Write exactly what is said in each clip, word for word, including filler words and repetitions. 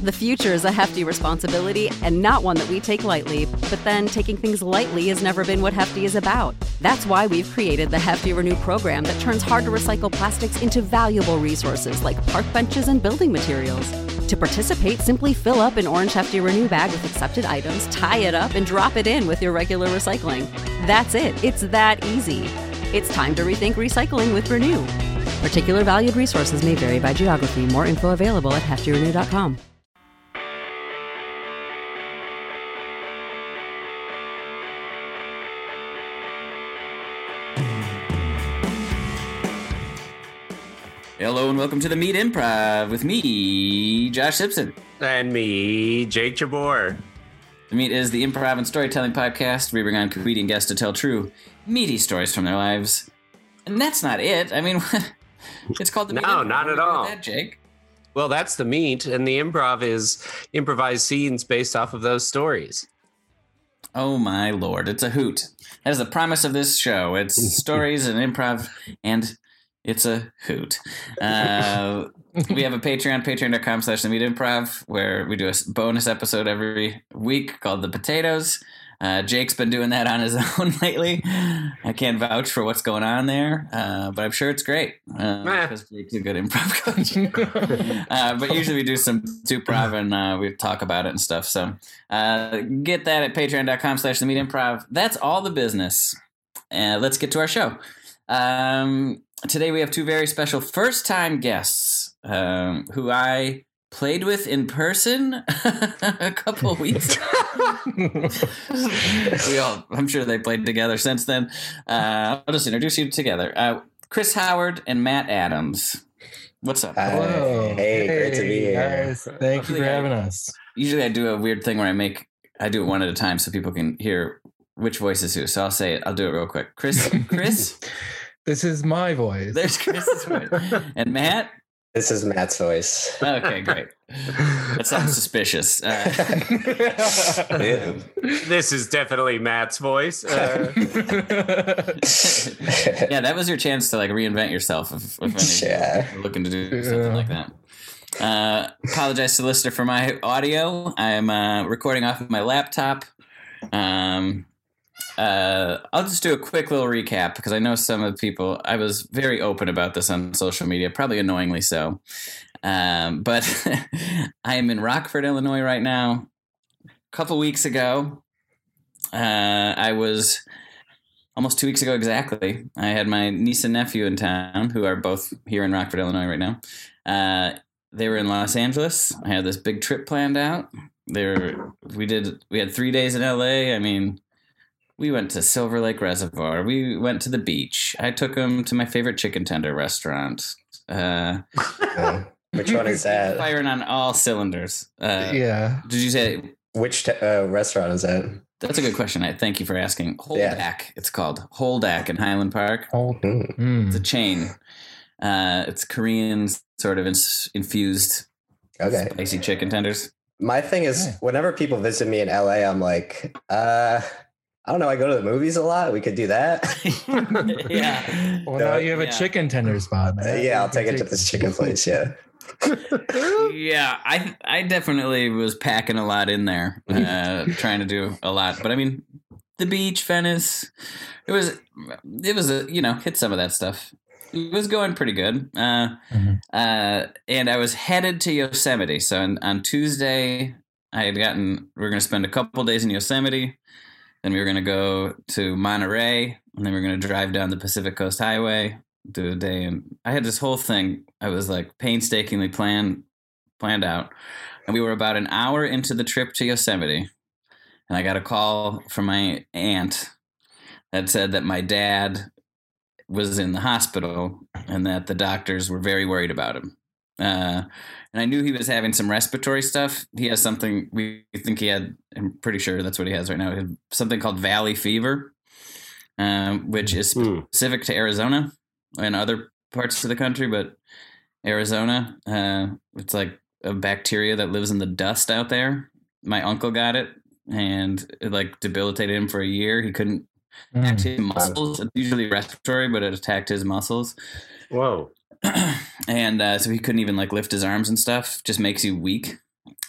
The future is a hefty responsibility and not one that we take lightly, but then taking things lightly has never been what Hefty is about. That's why we've created the Hefty Renew program that turns hard-to-recycle plastics into valuable resources like park benches and building materials. To participate, simply fill up an orange Hefty Renew bag with accepted items, tie it up, and drop it in with your regular recycling. That's it. It's that easy. It's time to rethink recycling with Renew. Particular valued resources may vary by geography. More info available at hefty renew dot com. Hello and welcome to the Meat Improv with me, Josh Simpson. And me, Jake Jabor. The Meat is the improv and storytelling podcast where we bring on comedian guests to tell true, meaty stories from their lives. And that's not it. I mean, it's called the Meat No, Improv. not What at do we do all. with that, Jake? Well, that's the meat, and the improv is improvised scenes based off of those stories. Oh my lord, it's a hoot. That is the promise of this show. It's stories and improv, and it's a hoot. Uh, we have a Patreon, patreon.com slash the meat improv, where we do a bonus episode every week called The Potatoes. Uh, Jake's been doing that on his own lately. I can't vouch for what's going on there, uh, but I'm sure it's great uh, because Jake's a good improv coach. uh, but usually we do some improv and uh, we talk about it and stuff. So uh, get that at patreon.com slash the meat improv. That's all the business. Uh, let's get to our show. Um, today we have two very special first-time guests um, who I played with in person a couple of weeks ago. we all, I'm sure they played together since then. Uh, I'll just introduce you together. Uh, Chris Howard and Matt Adams. What's up? Hello. Hey, hey, great to be here. Guys. Thank you for having us. Usually I do a weird thing where I make, I do it one at a time so people can hear which voice is who. So I'll say it. I'll do it real quick. Chris, Chris. This is my voice. There's Chris's voice. And Matt? This is Matt's voice. Okay, great. That sounds suspicious. Uh, This is definitely Matt's voice. Uh, yeah, that was your chance to like reinvent yourself if, if any Yeah. you're looking to do something like that. Uh, apologize to the listener for my audio. I'm uh, recording off of my laptop. Um, uh, I'll just do a quick little recap because I know some of the people, I was very open about this on social media, probably annoyingly so. Um, but I am in Rockford, Illinois right now. A couple weeks ago, uh, I was almost two weeks ago exactly. I had my niece and nephew in town who are both here in Rockford, Illinois right now. Uh, they were in Los Angeles. I had this big trip planned out. They were, we did, we had three days in L A. I mean, we went to Silver Lake Reservoir. We went to the beach. I took them to my favorite chicken tender restaurant. Uh, Uh, which one is that? Firing on all cylinders. Uh, yeah. Did you say? Which t- uh, restaurant is that? That's a good question. I thank you for asking. Holdak, Yeah. it's called Holdak in Highland Park. Oh, Mm, It's a mm. chain. Uh, it's Korean sort of ins- infused Okay. spicy chicken tenders. My thing is, Yeah. whenever people visit me in L A, I'm like, uh, I don't know. I go to the movies a lot. We could do that. yeah. Well, now you have a Yeah. chicken tender spot, Uh, man. yeah, I'll You take can it to this chicken place. Yeah. Yeah, I I definitely was packing a lot in there, uh, trying to do a lot. But I mean, the beach, Venice, it was it was a you know hit some of that stuff. It was going pretty good, uh, Mhm. uh, and I was headed to Yosemite. So on, on Tuesday, I had gotten we were going to spend a couple days in Yosemite. Then we were going to go to Monterey, and then we were going to drive down the Pacific Coast Highway, do a day. And I had this whole thing. I was like painstakingly planned, planned out. And we were about an hour into the trip to Yosemite. And I got a call from my aunt that said that my dad was in the hospital and that the doctors were very worried about him. Uh, and I knew he was having some respiratory stuff. He has something, we think he had, I'm pretty sure that's what he has right now, he had something called valley fever, um, which is specific to Arizona and other parts of the country, but Arizona, uh, it's like a bacteria that lives in the dust out there. My uncle got it, and it like debilitated him for a year. He couldn't Mm. act his muscles. It's usually respiratory, but it attacked his muscles. Whoa. And uh, so he couldn't even like lift his arms and stuff. Just makes you weak.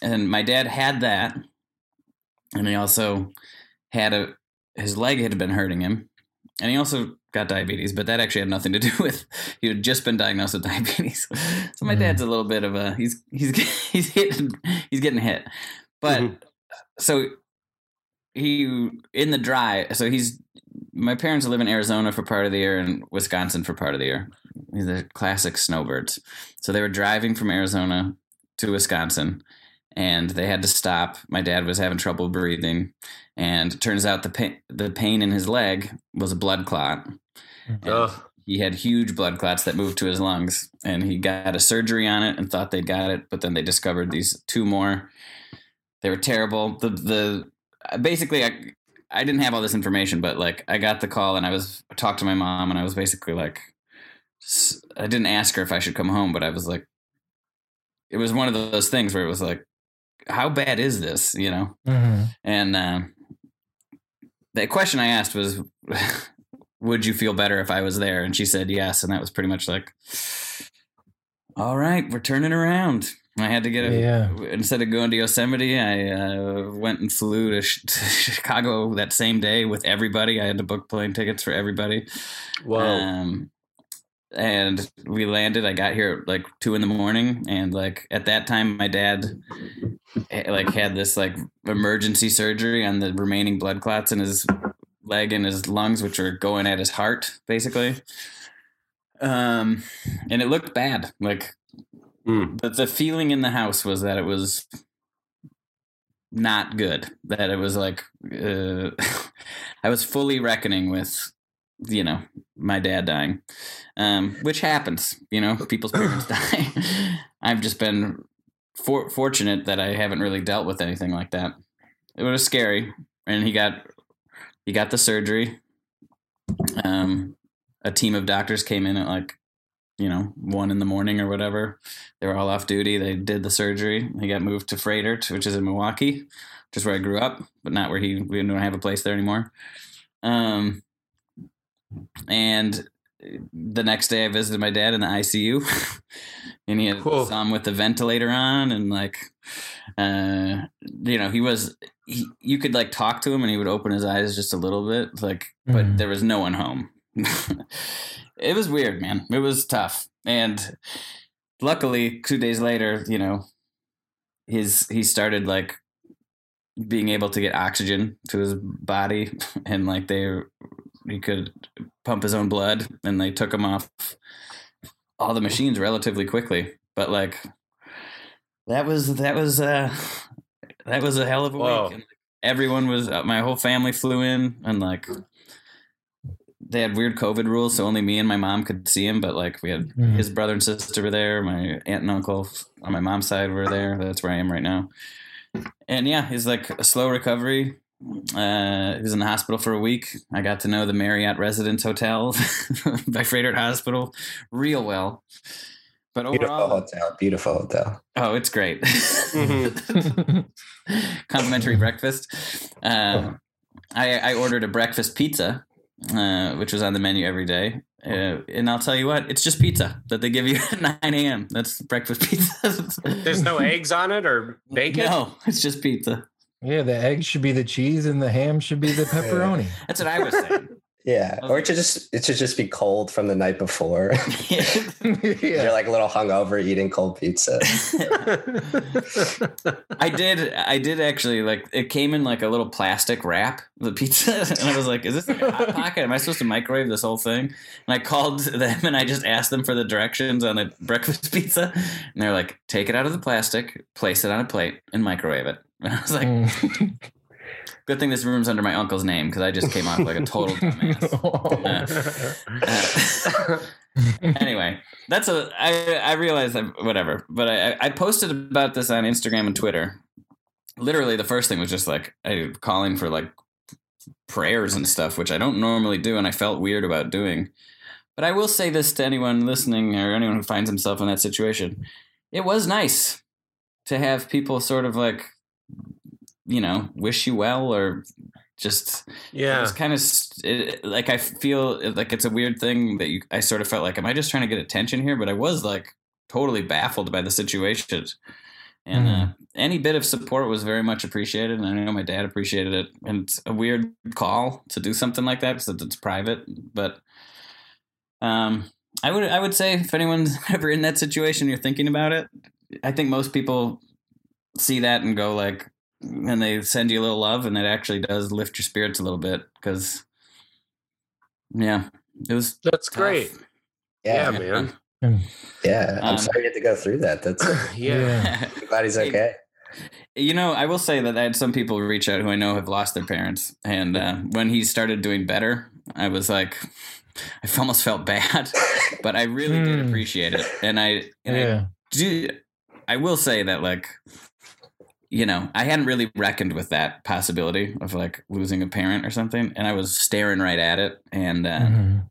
and my dad had that, and he also had a his leg had been hurting him, and he also got diabetes, but that actually had nothing to do with he had just been diagnosed with diabetes. So my mm. dad's a little bit of a he's he's he's hitting he's getting hit, but mm-hmm. so he in the dry. So he's my parents live in Arizona for part of the year and Wisconsin for part of the year. These are classic snowbirds. So they were driving from Arizona to Wisconsin, and they had to stop. My dad was having trouble breathing, and it turns out the pain, the pain in his leg was a blood clot. Oh. He had huge blood clots that moved to his lungs, and he got a surgery on it and thought they got it, but then they discovered these two more. They were terrible. The the basically I I didn't have all this information, but like I got the call and I was I talked to my mom, and I was basically like, I didn't ask her if I should come home, but I was like, it was one of those things where it was like, how bad is this, you know? Mm-hmm. And uh, the question I asked was, would you feel better if I was there? And she said yes, and that was pretty much like, all right, we're turning around. I had to get a, yeah. instead of going to Yosemite, I uh, went and flew to, to Chicago that same day with everybody. I had to book plane tickets for everybody. Wow. Um, and we landed. I got here at like two in the morning, and like at that time, my dad like had this like emergency surgery on the remaining blood clots in his leg and his lungs, which were going at his heart, basically. Um, and it looked bad. Like, mm. but the feeling in the house was that it was not good. That it was like uh, I was fully reckoning with, you know, my dad dying, um, which happens, you know, people's parents die. I've just been for- fortunate that I haven't really dealt with anything like that. It was scary. And he got, he got the surgery. Um, a team of doctors came in at like, you know, one in the morning or whatever. They were all off duty. They did the surgery. He got moved to Freighter, which is in Milwaukee, which is where I grew up, but not where he, we don't have a place there anymore. Um, And the next day I visited my dad in the I C U and he had cool. saw him with the ventilator on, and like, uh, you know, he was, he, you could like talk to him and he would open his eyes just a little bit, like, mm. but there was no one home. It was weird, man. It was tough. And luckily two days later, you know, his, he started like being able to get oxygen to his body, and like they he could pump his own blood, and they took him off all the machines relatively quickly. But like, that was, that was, uh, that was a hell of a Whoa. week. And everyone was, uh, my whole family flew in, and like, they had weird COVID rules. So only me and my mom could see him. But like, we had mm. his brother and sister were there. My aunt and uncle on my mom's side were there. That's where I am right now. And yeah, he's like a slow recovery. Uh, he was in the hospital for a week. I got to know the Marriott Residence Hotel by Freighter Hospital real well. But overall, beautiful hotel, beautiful hotel. Oh, it's great. Mm-hmm. Complimentary breakfast. Um, I, I ordered a breakfast pizza, uh, which was on the menu every day. Uh, and I'll tell you what, it's just pizza that they give you at nine a.m. That's breakfast pizza. There's no eggs on it or bacon? No, it's just pizza. Yeah, the egg should be the cheese and the ham should be the pepperoni. That's what I was saying. Yeah, or it should just it should just be cold from the night before. Yeah. You're like a little hungover eating cold pizza. I did I did actually, like, it came in like a little plastic wrap, the pizza, and I was like, is this like a Hot Pocket? Am I supposed to microwave this whole thing? And I called them and I just asked them for the directions on the breakfast pizza, and they're like, take it out of the plastic, place it on a plate, and microwave it. And I was like, mm. Good thing this room's under my uncle's name, because I just came off like a total dumbass. Uh, uh, anyway, that's a. I I realized that whatever, but I I posted about this on Instagram and Twitter. Literally, the first thing was just like I calling for like prayers and stuff, which I don't normally do, and I felt weird about doing. But I will say this to anyone listening or anyone who finds himself in that situation: it was nice to have people sort of like, you know, wish you well, or just, yeah, it's kind of it, like, I feel like it's a weird thing that you, I sort of felt like, am I just trying to get attention here? But I was like totally baffled by the situation. And Mhm. uh, any bit of support was very much appreciated. And I know my dad appreciated it. And it's a weird call to do something like that because it's private. But um, I would I would say if anyone's ever in that situation, you're thinking about it, I think most people see that and go like, and they send you a little love, and it actually does lift your spirits a little bit because, yeah, it was That's tough. great. Yeah, Yeah, man. yeah. I'm Um, sorry you had to go through that. That's. Yeah. I'm glad he's okay. You know, I will say that I had some people reach out who I know have lost their parents, and uh, when he started doing better, I was like, I almost felt bad, but I really did Hmm. appreciate it, and I, and Yeah. I do. I will say that, like, you know, I hadn't really reckoned with that possibility of like losing a parent or something, and I was staring right at it, and uh, Mhm.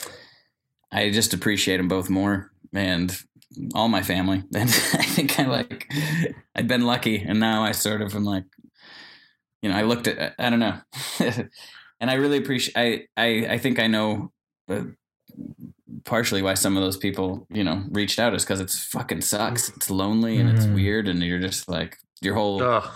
I just appreciate them both more, and all my family. And I think I like, I'd been lucky, and now I sort of am like, you know, I looked at, I don't know, and I really appreciate. I I I think I know. Uh, partially why some of those people, you know, reached out is because it's fucking sucks. It's lonely and it's Mhm. weird, and you're just like your whole Ugh.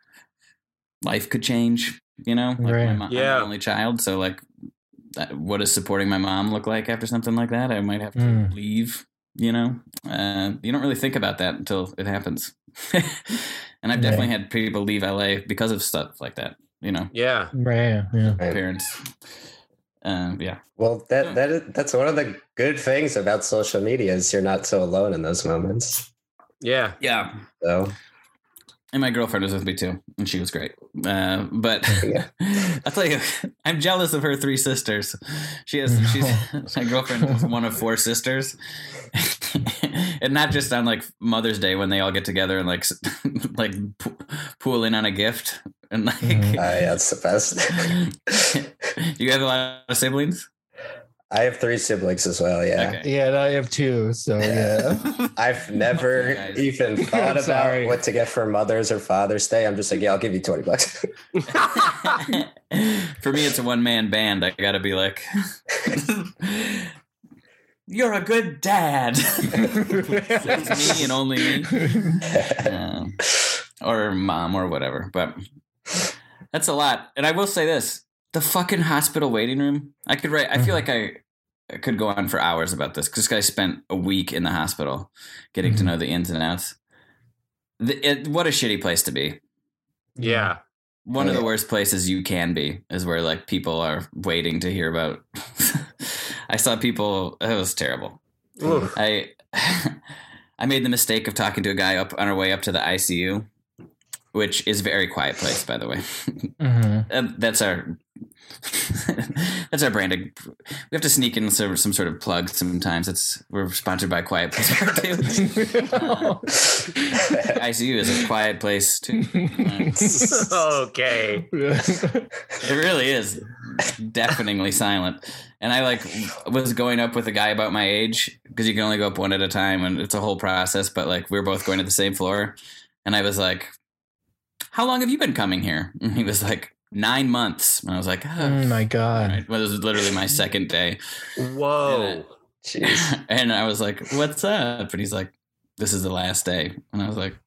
life could change. You know, like Right. my mom, I'm Yeah. the only child, so like, that- what does supporting my mom look like after something like that? I might have to Mm. leave. You know, uh, you don't really think about that until it happens. And I've definitely had people leave L A because of stuff like that. You know, Yeah. Right. Yeah. Right. parents. Um, yeah. Well, that that is, that's one of the good things about social media is you're not so alone in those moments. Yeah. Yeah. So And my girlfriend was with me too, and she was great. Uh, but Yeah. I'll tell you, I'm jealous of her three sisters. She has, she's my girlfriend is one of four sisters, and not just on like Mother's Day when they all get together and like, s- like p- pool in on a gift and like. Mhm. uh, yeah, it's the best. You have a lot of siblings. I have three siblings as well. Yeah. Okay. Yeah, and I have two. So yeah. I've never Guys. even thought about Sorry. what to get for Mother's or Father's Day. I'm just like, yeah, I'll give you twenty bucks. For me, it's a one man band. I got to be like, you're a good dad. It's me and only me. Um, or mom or whatever. But that's a lot. And I will say this. The fucking hospital waiting room. I could write. I feel like I, I could go on for hours about this because this guy spent a week in the hospital getting to Mhm. know the ins and outs. The, it, what a shitty place to be. Yeah. One of the Yeah. worst places you can be is where like people are waiting to hear about. I saw people. It was terrible. Oof. I I made the mistake of talking to a guy up on our way up to the I C U, which is a very quiet place, by the way. Mhm. Uh, that's our that's our branding. We have to sneak in some, some sort of plug sometimes. It's we're sponsored by Quiet Place Part Two. Uh, I C U is a quiet place too. Uh, Okay. it really is deafeningly silent. And I like was going up with a guy about my age because you can only go up one at a time, and it's a whole process. But like we were both going to the same floor, and I was like, "How long have you been coming here?" And he was like, nine months. And I was like, oh, Oh my all god. right. Well, this was literally my second day. Whoa. Jeez. And I was like, what's up? And he's like, this is the last day. And I was like,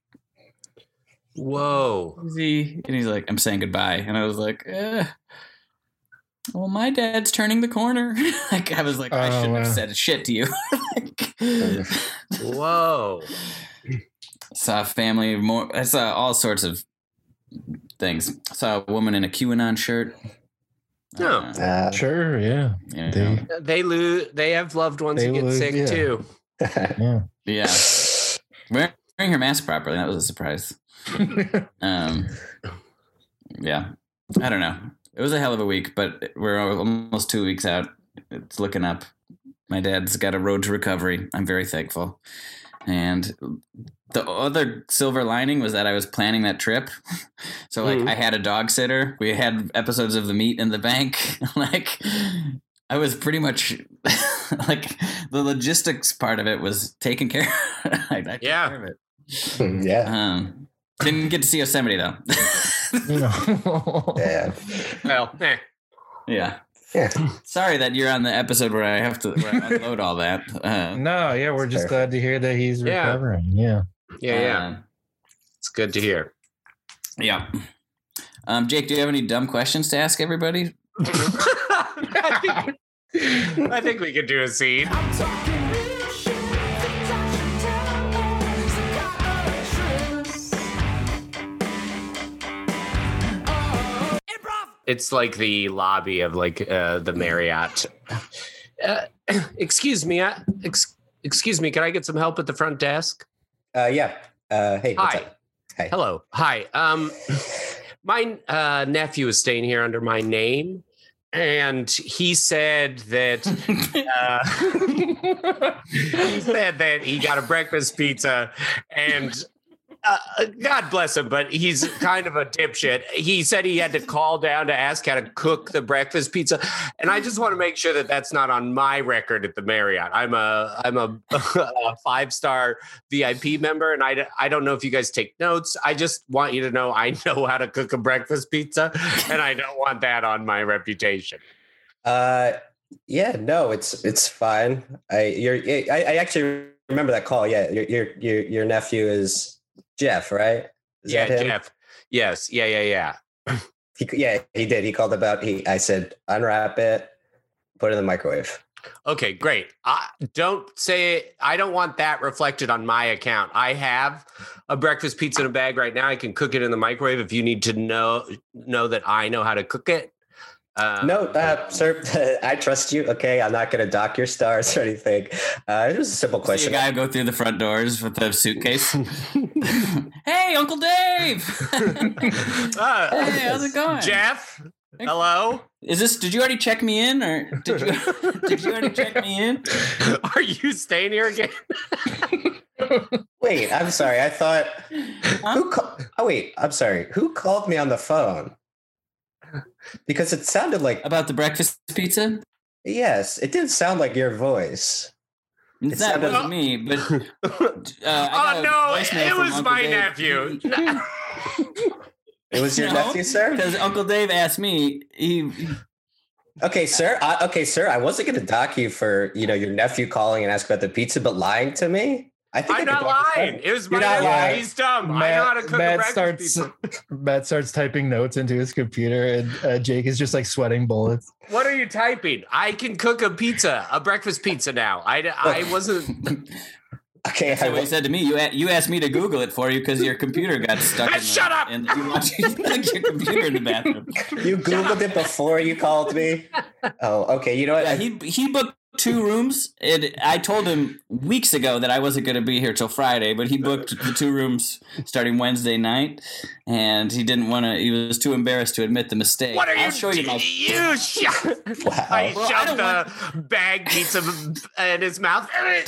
Whoa. is he? And he's like, I'm saying goodbye. And I was like, eh. Well, my dad's turning the corner. Like I was like, I Oh, shouldn't have wow. said shit to you. Like, Whoa. saw family more. I saw all sorts of things. I saw a woman in a QAnon shirt. No. Uh, Uh, Sure, yeah. you know, They, They lose. They have loved ones They who get lose, sick yeah. too. yeah. yeah, wearing her mask properly. That was a surprise. Um, yeah, I don't know. It was a hell of a week, but we're almost two weeks out. It's looking up. My dad's got a road to recovery. I'm very thankful. And the other silver lining was that I was planning that trip. So like Mhm. I had a dog sitter. We had episodes of The Meat in the Bank. Like I was pretty much like the logistics part of it was taken care of. I, I took Yeah. care of it. yeah. Um, didn't get to see Yosemite though. No. Yeah. Well, eh. Yeah. Yeah. Sorry that you're on the episode where I have to where I unload all that. Uh, No, yeah, we're just Fair. glad to hear that he's Yeah. recovering. Yeah. yeah, yeah. um, It's good to hear. Yeah. Um, Jake, do you have any dumb questions to ask everybody? I, think, I think we could do a scene. It's like the lobby of like uh, the Marriott. Uh, excuse me. Uh, ex- excuse me. Can I get some help at the front desk? Uh, yeah. Uh, hey. What's Hi. up? Hey. Hello. Hi. Um, my uh, nephew is staying here under my name, and he said that uh, he said that he got a breakfast pizza, and uh, God bless him, but he's kind of a dipshit. He said he had to call down to ask how to cook the breakfast pizza, and I just want to make sure that that's not on my record at the Marriott. I'm a I'm a, a five star V I P member, and I I don't know if you guys take notes. I just want you to know I know how to cook a breakfast pizza, and I don't want that on my reputation. Uh, yeah, no, it's it's fine. I you're I, I actually remember that call. Yeah, your your your your nephew is Jeff, right? Is yeah, that him? Jeff. Yes. Yeah. Yeah. Yeah. He, yeah, he did. He called about. He I said unwrap it, put it in the microwave. Okay, great. I don't say it. I don't want that reflected on my account. I have a breakfast pizza in a bag right now. I can cook it in the microwave if you need to know know that I know how to cook it. Um, no, uh, sir, I trust you. Okay, I'm not going to dock your stars or anything. Uh, it was a simple question. See a guy go through the front doors with a suitcase. Hey, Uncle Dave! uh, Hey, how's it going, Jeff? Hello. Is this? Did you already check me in, or did you? Did you already check me in? Are you staying here again? Wait, I'm sorry. I thought. Huh? Who? Call, oh wait, I'm sorry. Who called me on the phone? Because it sounded like About the breakfast pizza? yes, it didn't sound like your voice. It That sounded- wasn't me, but uh, I Oh got a no, voicemail it from was Uncle my Dave. nephew. It was your No, nephew, sir. Because Uncle Dave asked me. He, Okay, sir. I, okay, sir. I wasn't going to dock you for you know your nephew calling and asking about the pizza, but lying to me. I think I'm I not could dock you lying. for- It was my You're not nephew. lying. He's dumb. I know how to Matt, cook a Matt breakfast starts pizza. Matt starts typing notes into his computer, and uh, Jake is just like sweating bullets. What are you typing? I can cook a pizza, a breakfast pizza now. I, I wasn't. Okay, That's I, what he said to me. You a- you asked me to Google it for you because your computer got stuck. Hey, in the, shut up! And you watched you stuck your computer in the bathroom. you googled it before you called me. Oh, okay. You know what? Yeah, he he booked two rooms. It, I told him weeks ago that I wasn't going to be here till Friday, but he booked the two rooms starting Wednesday night, and he didn't want to. He was too embarrassed to admit the mistake. What are I'll you? show you my. You shut. Wow. I Well, I shoved don't the bag pizza in his mouth.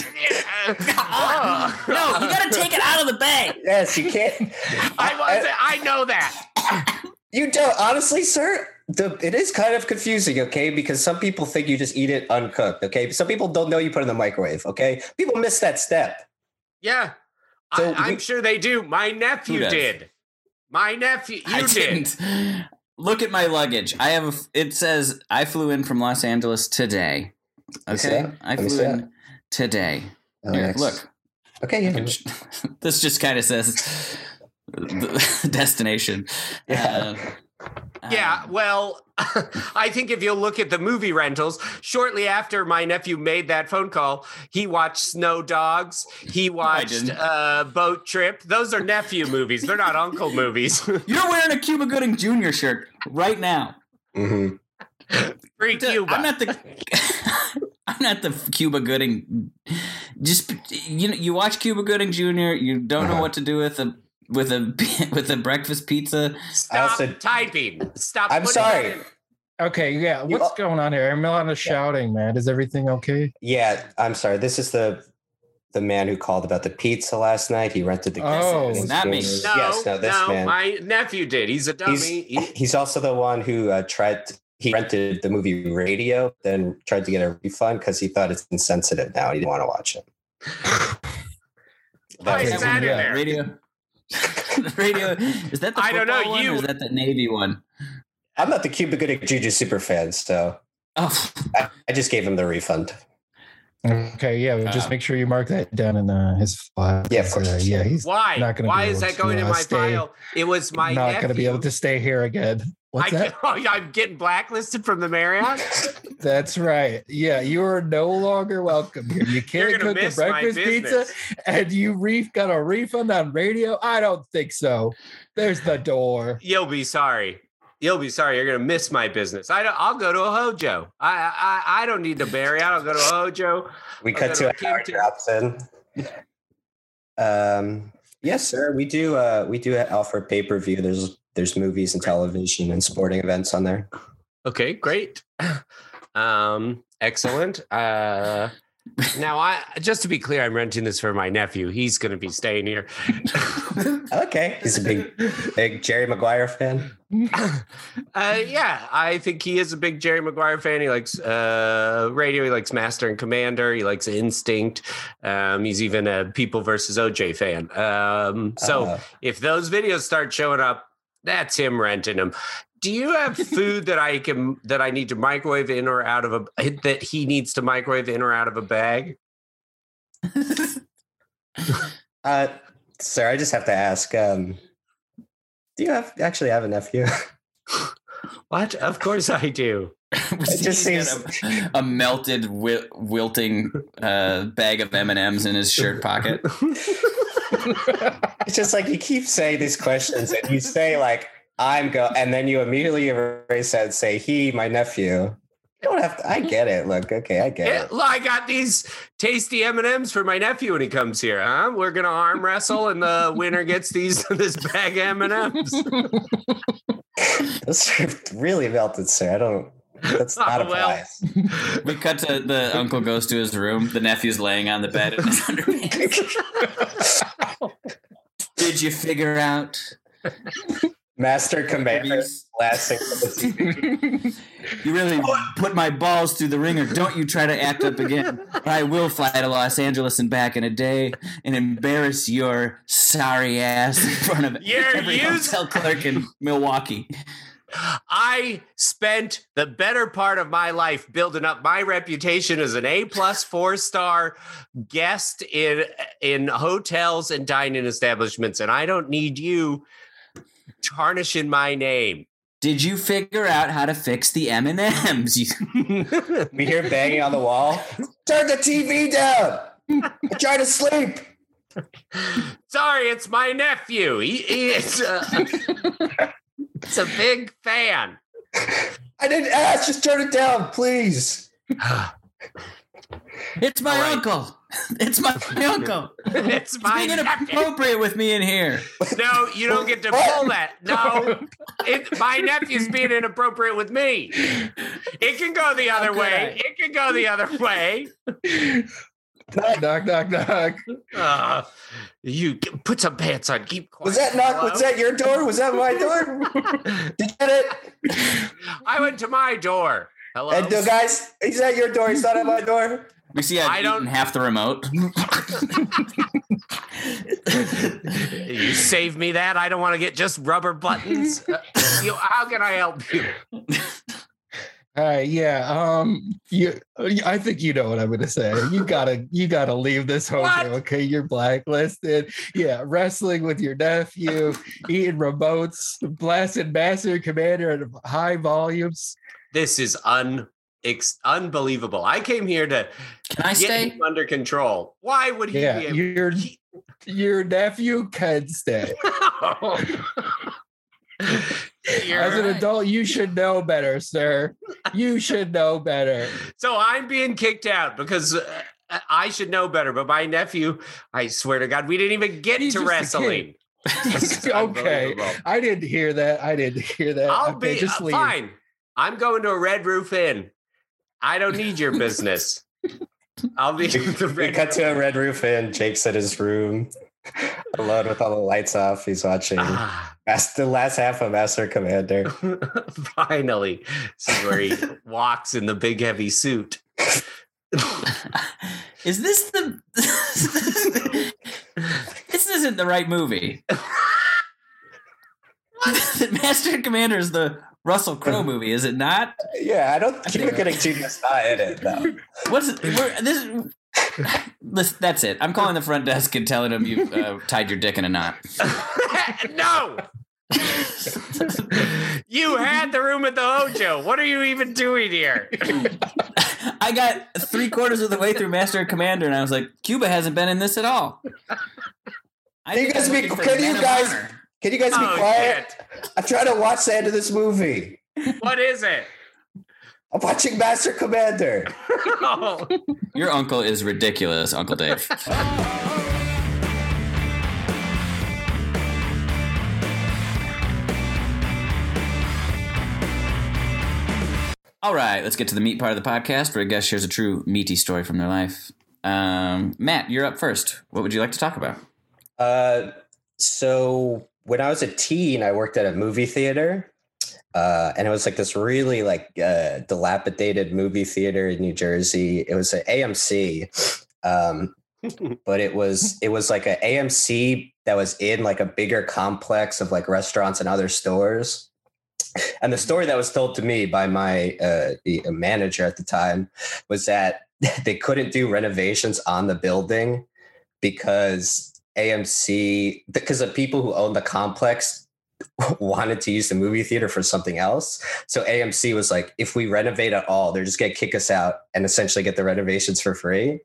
Oh, no, you got to take it out of the bag. Yes, you can't. I wasn't. I know that. You don't honestly, sir. The, it is kind of confusing, okay? Because some people think you just eat it uncooked, okay? Some people don't know you put it in the microwave, okay? People miss that step. Yeah, So I, I'm we- sure they do. My nephew Who does? did. My nephew. You I did. didn't. Look at my luggage. I have. A, it says I flew in from Los Angeles today. You see Okay, that? I Let me flew see in that. today. Oh, Here, next. look. Okay, yeah. This just kind of says the destination. Yeah. Uh, Yeah, um, well, I think if you look at the movie rentals, shortly after my nephew made that phone call, he watched Snow Dogs. He watched didn't. uh, Boat Trip. Those are nephew movies. They're not uncle movies. You're wearing a Cuba Gooding Junior shirt right now. Mm-hmm. Free Cuba. I'm not the. I'm not the Cuba Gooding. Just you know, you watch Cuba Gooding Junior You don't know Uh-huh. what to do with a with a with a breakfast pizza. Stop also- typing. Stop. I'm putting sorry. that in. Okay, yeah. You- What's going on here? I'm a lot of shouting, man. Is everything okay? Yeah, I'm sorry. This is the the man who called about the pizza last night. He rented the. Oh. It's not me. No, Yes, no, this no, man. my nephew did. He's a dummy. He's, He- he's also the one who uh, tried. To, he rented the movie Radio, then tried to get a refund because he thought it's insensitive now. He didn't want to watch it. Why is was- that in yeah, there? Radio. Radio. Is that the I don't know, football one you- or is that the Navy one? I'm not the Cuba Gooding Juju super fan, so Oh, I, I just gave him the refund. Okay, yeah, but just Uh, make sure you mark that down in uh, his file. Yeah, of course. Uh, yeah, he's Why? not gonna Why be is able that going to, in uh, my stay- file? It was my not nephew. going to be able to stay here again. What's I that? can, oh, I'm getting blacklisted from the Marriott. That's right. Yeah, you are no longer welcome here. You You're can't gonna cook a miss my breakfast pizza, business. and you re- got a refund on radio. I don't think so. There's the door. You'll be sorry. You'll be sorry. You're gonna miss my business. I don't, I'll go to a Hojo. I I I don't need to Marriott. I'll go to a Hojo. We I'll cut go to a Kim Howard T. drops in. Um, yes, sir. We do. Uh, we do offer pay per view. There's there's movies and television and sporting events on there. Okay, great. Um, excellent. Uh, now, I just to be clear, I'm renting this for my nephew. He's going to be staying here. Okay, he's a big big Jerry Maguire fan. uh, yeah, I think he is a big Jerry Maguire fan. He likes uh, radio. He likes Master and Commander. He likes Instinct. Um, he's even a People versus O J fan. Um, so Uh, if those videos start showing up, that's him renting them. Do you have food that I can that I need to microwave in or out of a that he needs to microwave in or out of a bag? uh, sir, I just have to ask. Um, do you have actually have a nephew? What? Of course I do. It just He's seems- got a, a melted, wil- wilting uh, bag of M and M's in his shirt pocket. It's just like you keep saying these questions, and you say like I'm go, and then you immediately erase that and say he, my nephew. You don't have to. I get it. Look, okay, I get Yeah, it. look, I got these tasty M and M's for my nephew when he comes here. Huh? We're gonna arm wrestle, and the winner gets these this bag of M and M's. Those are really melted, sir. I don't. That's not Oh, a well. prize. We cut to the uncle goes to his room. The nephew's laying on the bed in his underpants. Did you figure out? Master Commander blasting from the T V. You really put my balls through the ringer. Don't you try to act up again. Or I will fly to Los Angeles and back in a day and embarrass your sorry ass in front of You're every used- hotel clerk in Milwaukee. I spent the better part of my life building up my reputation as an A plus four star guest in in hotels and dining establishments, and I don't need you tarnishing my name. Did you figure out how to fix the M and M's? We hear banging on the wall. Turn the T V down. I'm trying to sleep. Sorry, it's my nephew. He, he is uh, it's a big fan. I didn't ask. Just turn it down, please. It's my All right. uncle. It's my, my uncle. It's He's my being nephew. inappropriate with me in here. No, you don't get to pull that. No, it, my nephew's being inappropriate with me. It can go the other could way. I? It can go the other way. knock, knock, knock, knock. Uh, you put some pants on. Keep quiet. Was that not? Hello? Was that your door? Was that my door? Did you get it? I went to my door. Hello. And the guys, is that your door? He's not at my door. We see I've I don't- eaten half the remote. You save me that. I don't want to get just rubber buttons. Uh, you, how can I help you? All right, yeah. Um, you. I think you know what I'm gonna say. You gotta, you gotta leave this hotel. What? Okay, you're blacklisted. Yeah, wrestling with your nephew, eating remotes, blasting Master Commander at high volumes. This is un ex, unbelievable. I came here to Can I get stay? him under control. Why would he Yeah, be able your he- your nephew can stay. You're As an right. adult, you should know better, sir. You should know better. So I'm being kicked out because uh, I should know better. But my nephew, I swear to God, we didn't even get He's to just a wrestling. This is Okay, unbelievable. I didn't hear that. I didn't hear that. I'll okay, be just uh, leave. fine. I'm going to a Red Roof Inn. I don't need your business. I'll be at the We Red cut to a Red Roof Inn. Jake's in his room, alone with all the lights off. He's watching Ah, That's the last half of Master Commander. finally, this is where he walks in the big heavy suit. Is this the? This isn't the right movie. Master and Commander is the Russell Crowe movie, is it not? Yeah, I don't. Cuba Gooding Junior's not in it though. What's it? We're, this? This, that's it. I'm calling the front desk and telling them you uh, tied your dick in a knot. No. You had the room at the Hojo. What are you even doing here? I got three quarters of the way through Master and Commander, and I was like, Cuba hasn't been in this at all. I Can you guys be? Can you guys? Can you guys be Oh, quiet? shit. I'm trying to watch the end of this movie. What is it? I'm watching Master Commander. Oh. Your uncle is ridiculous, Uncle Dave. All right, let's get to the meat part of the podcast where a guest shares a true meaty story from their life. Um, Matt, you're up first. What would you like to talk about? Uh, so when I was a teen, I worked at a movie theater. Uh, and it was like this really like uh, dilapidated movie theater in New Jersey. It was an A M C, um, but it was it was like an A M C that was in like a bigger complex of like restaurants and other stores. And the story that was told to me by my uh, manager at the time was that they couldn't do renovations on the building because A M C, because the people who own the complex wanted to use the movie theater for something else. So A M C was like, if we renovate at all, they're just going to kick us out and essentially get the renovations for free.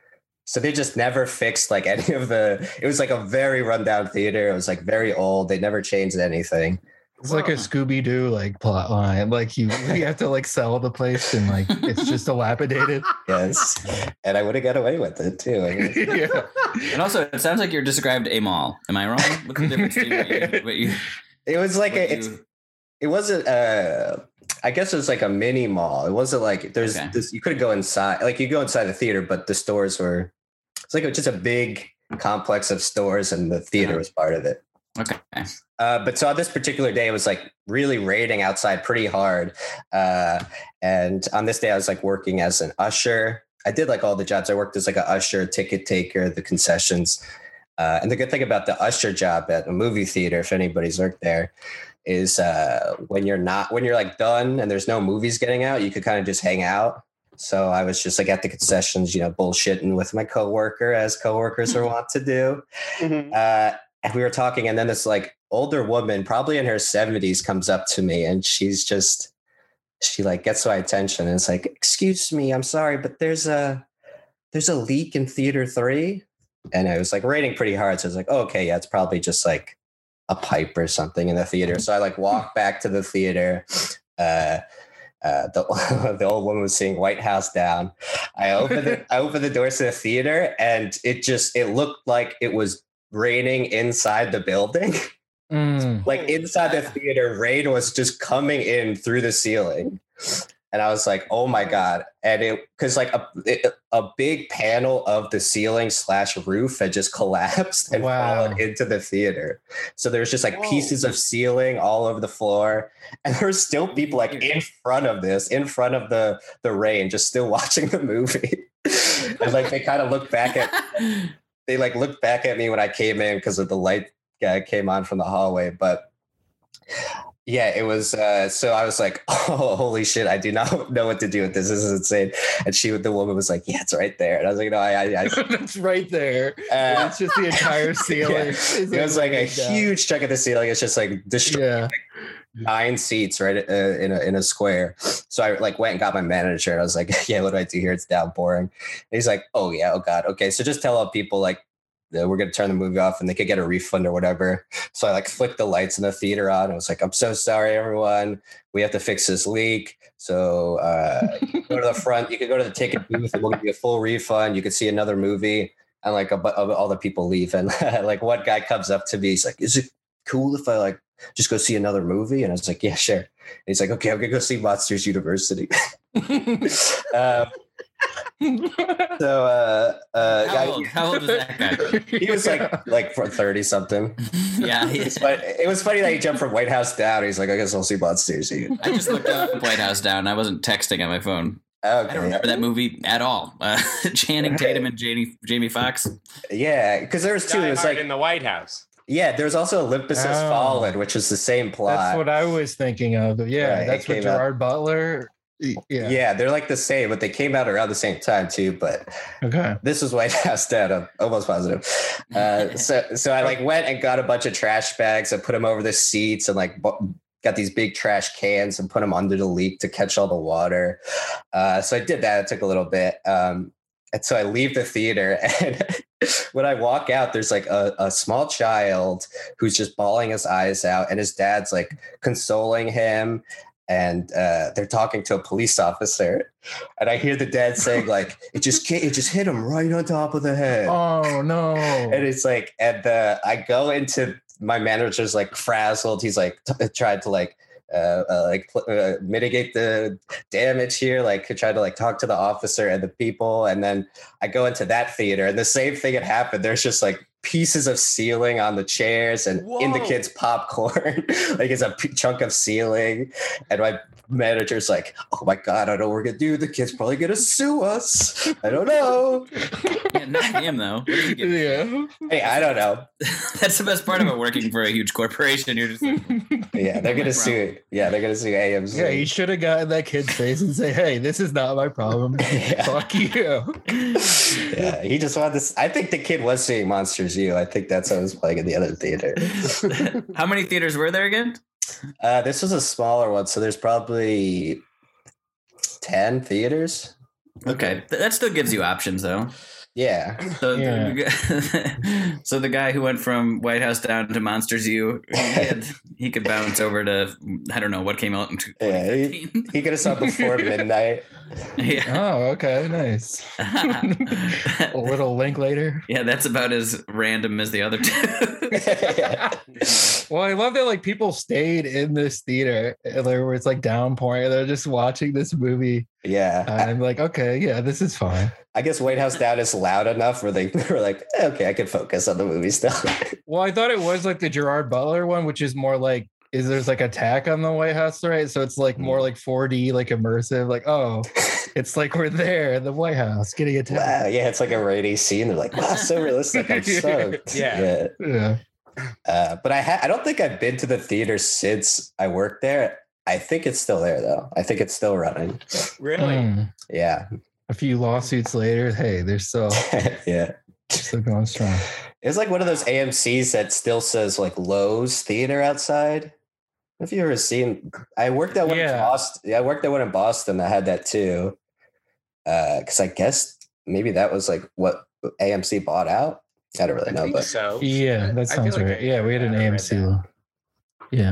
So they just never fixed like any of the, it was like a very rundown theater. It was like very old. They never changed anything. It's like a Scooby-Doo like plot line. Like you, you have to like sell the place and like it's just dilapidated. Yes. And I would have got away with it too. I guess. Yeah. And also, it sounds like you're described a mall. Am I wrong? What's the difference between what you, what you, It was like what a, it's, you- it wasn't uh I guess it was like a mini mall. It wasn't like there's Okay. this, you couldn't go inside, like you go inside the theater, but the stores were, it's like just a big complex of stores and the theater Uh-huh. was part of it. Okay. Uh, but so on this particular day, it was like really raining outside pretty hard. Uh, and on this day, I was like working as an usher. I did like all the jobs. I worked as like an usher, ticket taker, the concessions. Uh, and the good thing about the usher job at a movie theater, if anybody's worked there, is uh, when you're not, when you're like done and there's no movies getting out, you could kind of just hang out. So I was just like at the concessions, you know, bullshitting with my coworker, as coworkers are wont to do. Mhm. Uh, and we were talking, and then this like older woman, probably in her seventies, comes up to me, and she's just, she like gets my attention, and it's like, "Excuse me, I'm sorry, but there's a there's a leak in theater three." And I was like raining pretty hard, so I was like, oh, "Okay, yeah, it's probably just like a pipe or something in the theater." So I like walked back to the theater. Uh, uh, the the old woman was singing White House Down. I opened it, I opened the doors to the theater, and it just it looked like it was raining inside the building. Mm. Like inside the theater, rain was just coming in through the ceiling. And I was like, oh my God. And it, cause like a, it, a big panel of the ceiling slash roof had just collapsed and Wow. fallen into the theater. So there's just like Whoa. pieces of ceiling all over the floor. And there's still people like in front of this, in front of the, the rain, just still watching the movie. And like, they kind of looked back at, they like looked back at me when I came in because of the light guy came on from the hallway. But yeah, it was, uh, so I was like, oh, holy shit, I do not know what to do with this. This is insane. And she, the woman was like, yeah, it's right there. And I was like, no, I, I, I It's right there. uh, It's just the entire ceiling. yeah. It's It was like a raining down. huge chunk of the ceiling. It's just like destroyed Yeah. nine seats right uh, in a in a square. So I like went and got my manager. And I was like, yeah, what do I do here? It's downpouring. And he's like, oh yeah, oh God, okay. So just tell all people like that we're gonna turn the movie off and they could get a refund or whatever. So I like flicked the lights in the theater on. I was like, I'm so sorry, everyone. We have to fix this leak. So uh, go to the front. You can go to the ticket booth and we'll give you a full refund. You can see another movie. And like a, all the people leave, and like one guy comes up to me. He's like, "Is it cool if I like just go see another movie?" And I was like, "Yeah, sure." And he's like, "Okay, I'm gonna go see Monsters University." um, so uh, uh, How old? How old is that guy? he was like like thirty something. Yeah, he, But it was funny that he jumped from White House Down. He's like, "I guess I'll see Monsters." I just looked up White House Down. I wasn't texting on my phone. I don't Okay. remember that movie at all. Uh, Channing Tatum and Jamie Jamie Foxx. Yeah, because there was two. Die It was Hard like in the White House. yeah, there's also Olympus Has Oh. Fallen, which is the same plot. That's what I was thinking of. Yeah, Right, it that's with came out- Gerard Butler. Y- yeah. Yeah. they're like the same, but they came out around the same time too. But Okay. this was White House Down. I'm almost positive. Uh, so, so I like went and got a bunch of trash bags and put them over the seats and like bu- got these big trash cans and put them under the leak to catch all the water. Uh, so I did that. It took a little bit. Um, and so I leave the theater, and when I walk out, there's like a, a small child who's just bawling his eyes out, and his dad's like consoling him. And uh, they're talking to a police officer, and I hear the dad saying, "Like it just it just hit him right on top of the head." Oh no. And it's like, and uh, I go into my manager's like frazzled. He's like t- tried to like uh, uh, like pl- uh, mitigate the damage here. Like tried to like talk to the officer and the people, and then I go into that theater, and the same thing had happened. There's just like pieces of ceiling on the chairs and in the Whoa. kids' popcorn. Like it's a p- chunk of ceiling, and my manager's like, "Oh my god, I don't know what we're gonna do. The kid's probably gonna sue us. I don't know." Yeah, not him though. What did he get? Yeah. Hey, I don't know. That's the best part about working for a huge corporation. You're just like, Yeah, they're gonna My sue. Yeah, they're gonna sue A M C. Yeah, he should have gotten that kid's face and say, "Hey, this is not my problem. Yeah. Fuck you." Yeah, he just wanted this. I think the kid was seeing Monsters U. I think that's what was playing in the other theater. how many theaters were there again? Uh, this was a smaller one, so there's probably ten theaters. Okay, Th- that still gives you options though. Yeah, So, Yeah. the, so the guy who went from White House Down to Monsters U, he, had, he could bounce over to I don't know what came out in yeah. He, twenty thirteen. he could have saw before midnight. Yeah. Oh, okay, nice. A little link later. Yeah, that's about as random as the other two. Well, I love that like people stayed in this theater uh, where it's like downpouring. They're just watching this movie. Yeah, And I'm like, okay, yeah, this is fine. I guess White House Down is loud enough where they were like, "Eh, okay, I can focus on the movie still." Well, I thought it was like the Gerard Butler one, which is more like is there's like attack on the White House, right? So it's like more like four D, like immersive, like oh, it's like we're there in the White House getting attacked. Wow, yeah, it's like a rainy scene. They're like, "Wow, so realistic." I'm stoked. Yeah. yeah. Yeah. Uh, but I ha- I don't think I've been to the theater since I worked there. I think it's still there though. I think it's still running. Really? Mm. Yeah, A few lawsuits later, hey, they're still yeah. still going strong. It's like one of those A M Cs that still says like Lowe's Theater outside. Have you ever seen? I worked at one in Yeah. Boston. Yeah, I worked at one in Boston that had that too. Because I guess maybe that was like what A M C bought out. I don't really I know, think but so. Yeah, that I feel sounds like right. I- Yeah, we had an I read A M C that. law. Yeah.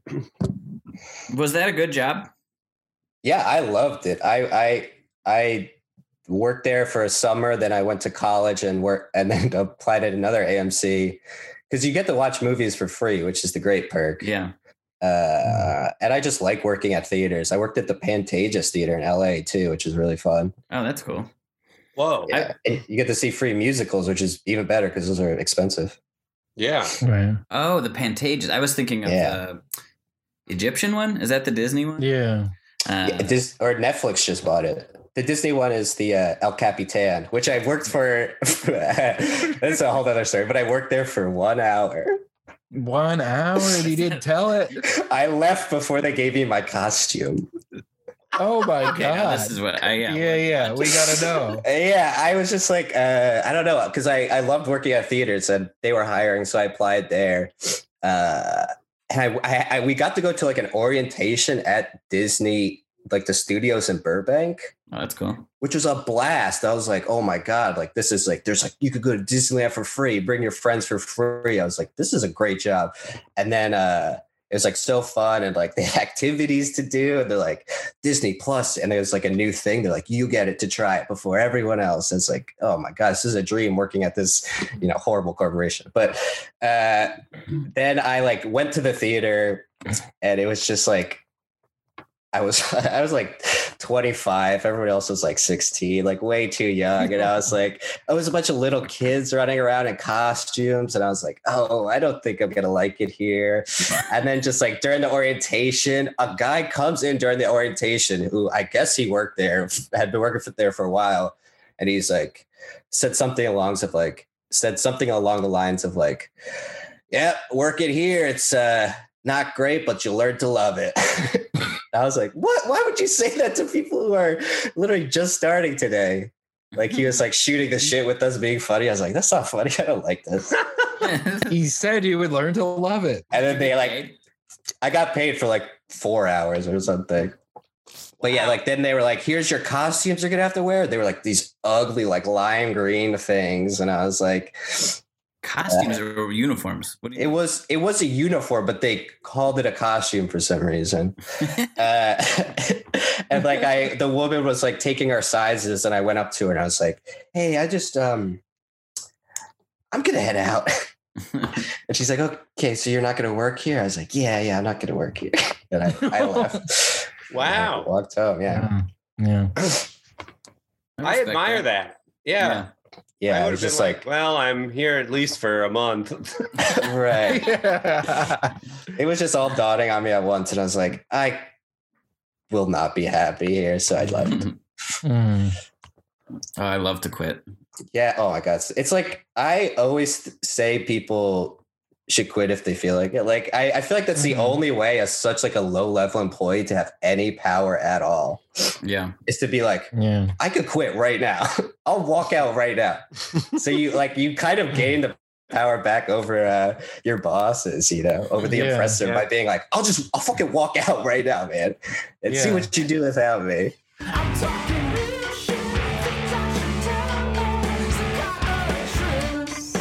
Was that a good job? yeah, I loved it. I I I worked there for a summer, then I went to college and work and then applied at another A M C because you get to watch movies for free, which is the great perk. Yeah. Uh, and I just like working at theaters. I worked at the Pantages Theater in L A too, which is really fun. Oh, that's cool. Whoa. Yeah. Yeah. And you get to see free musicals, which is even better because those are expensive. Right. Oh, the Pantages. I was thinking of Yeah. the Egyptian one. Is that the Disney one? Yeah. Uh, Yeah, this or Netflix just bought it. The Disney one is the uh, El Capitan, which I worked for. That's a whole other story, but I worked there for one hour. One hour and you didn't tell it. I left before they gave me my costume. Oh my okay, now god. this is what I am. yeah, yeah. We gotta know. Yeah, I was just like, uh, I don't know, because I, I loved working at theaters and they were hiring, so I applied there. Uh, and I, I, I we got to go to like an orientation at Disney, like the studios in Burbank, Oh, that's cool. which was a blast. I was like, oh my god, like this is like, there's like you could go to Disneyland for free, bring your friends for free. I was like, this is a great job. And then uh, it was like so fun and like they had activities to do, and they're like Disney Plus, and it was like a new thing. They're like, you get it to try it before everyone else. It's like, oh my god, this is a dream working at this, you know, horrible corporation. But uh, then I like went to the theater, and it was just like. I was I was like twenty-five. Everyone else was like sixteen, like way too young. And I was like, I was a bunch of little kids running around in costumes. And I was like, oh, I don't think I'm gonna like it here. And then just like during the orientation, a guy comes in during the orientation who I guess he worked there, had been working there for a while. And he's like, said something along of like, said something along the lines of like, yep, work it here. It's uh, not great, but you'll learn to love it. I was like, what? Why would you say that to people who are literally just starting today? Like he was like shooting the shit with us being funny. I was like, that's not funny. I don't like this. He said you would learn to love it. And then they like, I got paid for like four hours or something. But yeah, like then they were like, here's your costumes you're going to have to wear. They were like these ugly, like lime green things. And I was like, costumes uh, or uniforms? What do you it mean? was it was a uniform, but they called it a costume for some reason. uh, and like I, the woman was like taking our sizes, and I went up to her and I was like, "Hey, I just um, I'm gonna head out." And she's like, "Okay, so you're not gonna work here?" I was like, "Yeah, yeah, I'm not gonna work here." And I, I left. Wow, I walked home. Yeah, yeah. I, I admire that. that. Yeah. yeah. Yeah, I I would was have just been like, like, well, I'm here at least for a month. right. It was just all dawning on me at once, and I was like, I will not be happy here, so I left. Mm. Oh, I love to quit. Yeah. Oh my God. It's like I always say people should quit if they feel like it. Like I, I feel like that's Mm-hmm. the only way as such like a low level employee to have any power at all. Yeah. Is to be like, Yeah. I could quit right now. I'll walk out right now. So you like you kind of gain the power back over uh, your bosses, you know, over the Yeah, oppressor yeah. by being like, I'll just I'll fucking walk out right now, man, and see Yeah. what you do without me. I'm talking real shit. That you tell me, so got no truth.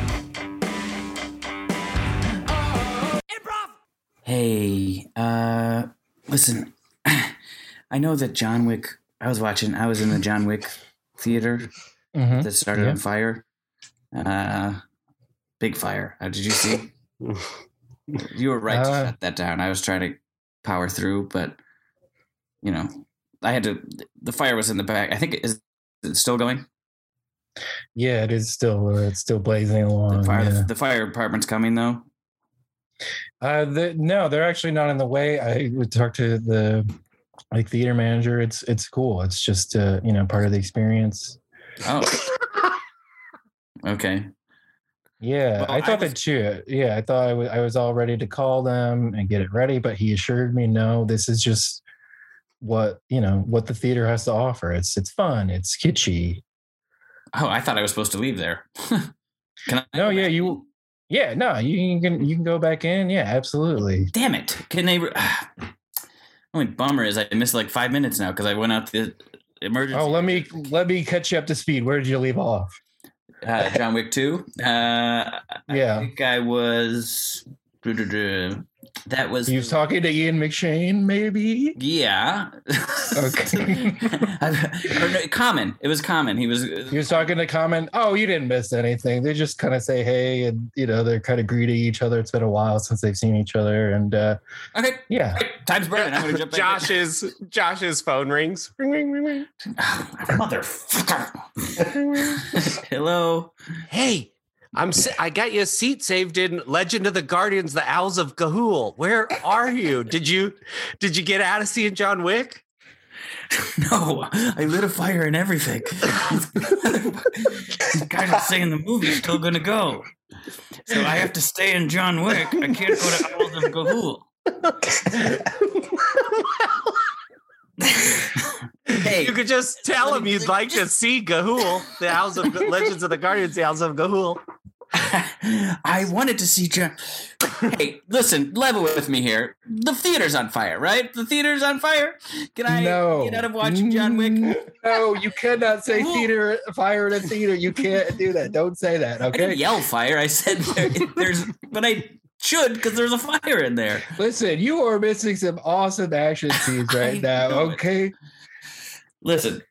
Oh, improv. Hey, uh, listen, I know that John Wick, I was watching, I was in the John Wick theater Mhm. that started Yeah. on fire. Uh, big fire. Uh, did you see? You were right to Uh, shut that down. I was trying to power through, but, you know, I had to, the fire was in the back. I think it is it still going? Yeah, it is still uh, it's still blazing along. The fire, yeah. the fire department's coming though. Uh, the, no, they're actually not in the way. I would talk to the like theater manager. It's it's cool. It's just uh, you know, part of the experience. Oh, okay. Yeah, Well, I I thought was- that too. Yeah, I thought I was I was all ready to call them and get it ready, but he assured me, no, this is just what you know what the theater has to offer. It's it's fun. It's kitschy. Oh, I thought I was supposed to leave there. Can I? No, yeah, you. Yeah, no, you can you can go back in. Yeah, absolutely. Damn it! Can they? Only bummer is I missed like five minutes now because I went out the emergency. Oh, let me let me catch you up to speed. Where did you leave off? uh, John Wick two. Uh, Yeah. I think I was. That was. He was talking to Ian McShane, maybe. Yeah. Okay. Or no, Common. It was Common. He was. He was talking to Common. Oh, you didn't miss anything. They just kind of say hey, and you know they're kind of greeting each other. It's been a while since they've seen each other, and uh, Okay. yeah. Time's burning. I'm gonna jump back in. Josh's Josh's phone rings. Ring, ring, ring, ring. Motherfucker. Hello. Hey, I'm. s- I got you a seat saved in Legend of the Guardians: The Owls of Ga'Hoole. Where are you? Did you Did you get out of seeing John Wick? No, I lit a fire and everything. The guy that's saying the movie's still gonna go. So I have to stay in John Wick. I can't go to Owls of Ga'Hoole. Hey, You could just tell him you'd like to see Ga'Hoole, the Owls of Legends of the Guardians, the Owls of Ga'Hoole. I wanted to see John. Hey, listen, level with me here. The theater's on fire, right? The theater's on fire. Can I No. get out of watching John Wick? No, you cannot say Cool. theater fire in a theater. You can't do that. Don't say that. I didn't Okay. yell fire. I said there, there's, but I should because there's a fire in there. Listen, you are missing some awesome action scenes I right now. know it. Okay. Listen,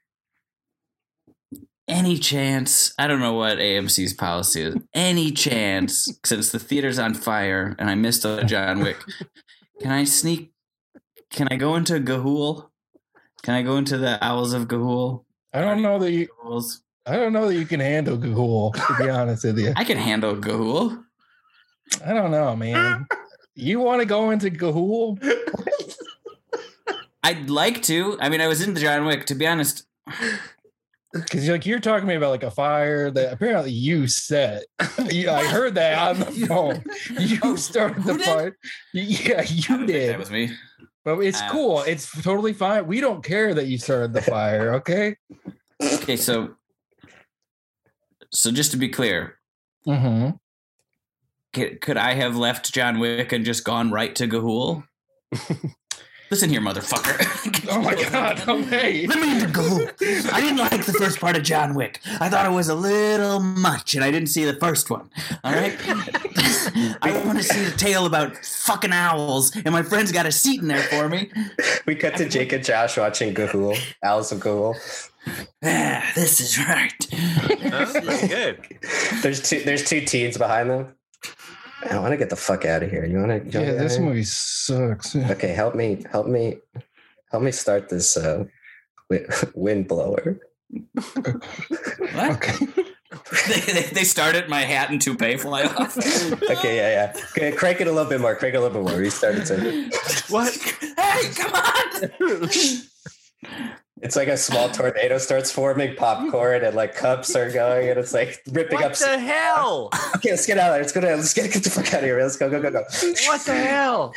any chance? I don't know what A M C's policy is. Any chance, since the theater's on fire and I missed a John Wick, can I sneak? Can I go into Ga'Hoole? Can I go into the Owls of Ga'Hoole? I don't know that you. Ga'Hooles? I don't know that you can handle Ga'Hoole. To be honest with you, I can handle Ga'Hoole. I don't know, man. You want to go into Ga'Hoole? I'd like to. I mean, I was in the John Wick. To be honest, Because you're like you're talking to me about like a fire that apparently you set. Yeah, I heard that on the phone. You started the who did? fire. Yeah, I you don't think did. that was me. But it's Uh, cool. It's totally fine. We don't care that you started the fire. Okay. Okay, so so just to be clear, Mm-hmm. could, could I have left John Wick and just gone right to Gahul? Listen here, motherfucker. Oh my God. Okay. Let me into Gahul. I didn't like the first part of John Wick. I thought it was a little much, and I didn't see the first one. All right? I want to see the tale about fucking owls, and my friend's got a seat in there for me. We cut to Jake and Josh watching Gahul, Owls of Gahul. Ah, this is right. That's pretty good. There's two. There's two teens behind them. I want to get the fuck out of here. You want to? Yeah, this movie sucks. Okay, help me, help me, help me start this uh, wi- wind blower. What? Okay. they, they, they started my hat and toupee fly off. Okay, yeah, yeah. Okay, crank it a little bit more. Crank it a little bit more. Restart it. To, What? Hey, come on! it's like a small tornado starts forming, popcorn and like cups are going, and it's like ripping What up. the hell? Okay, let's get out of there. Let's go. Down. Let's get, get the fuck out of here. Man. Let's go. Go. Go. Go. What the hell?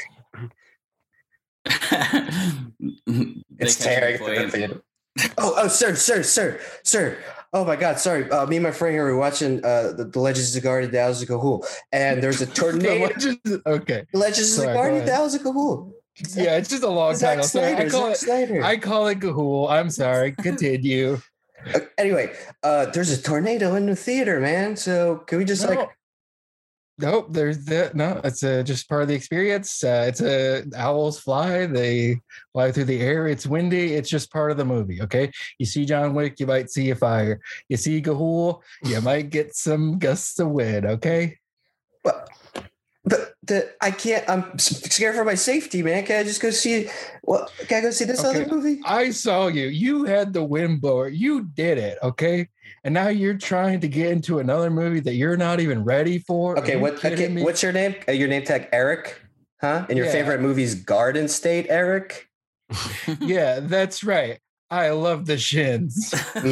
It's They catch tearing me through the playing- theater. Oh, oh, sir, sir, sir, sir. Oh my God, sorry. Uh, me and my friend here were watching uh, the, the Legends of the Guardian of the Owls of Gahul, and there's a tornado. Okay. The Legends of the Sorry, Guardian go of the Owls of Gahul. Yeah, it's just a long Zack title. Sorry, I Snyder. call Zack it. Snyder. I call it Gahul. I'm sorry. Continue. Uh, anyway, uh, there's a tornado in the theater, man. So can we just No. like? Nope, there's that. No, it's uh just part of the experience. Uh, it's a owls fly. They fly through the air. It's windy. It's just part of the movie. Okay. You see John Wick, you might see a fire. You see Gahul, you might get some gusts of wind. Okay. But the, the I can't. I'm s- scared for my safety, man. Can I just go see? What? Can I go see this Okay. other movie? I saw you. You had the wind blower. You did it. Okay. And now you're trying to get into another movie that you're not even ready for. Are Okay, you what? kidding Okay, me? what's your name? Uh, your name tag Eric, huh? And your Yeah. favorite movie's Garden State, Eric. Yeah, that's right. I love the shins.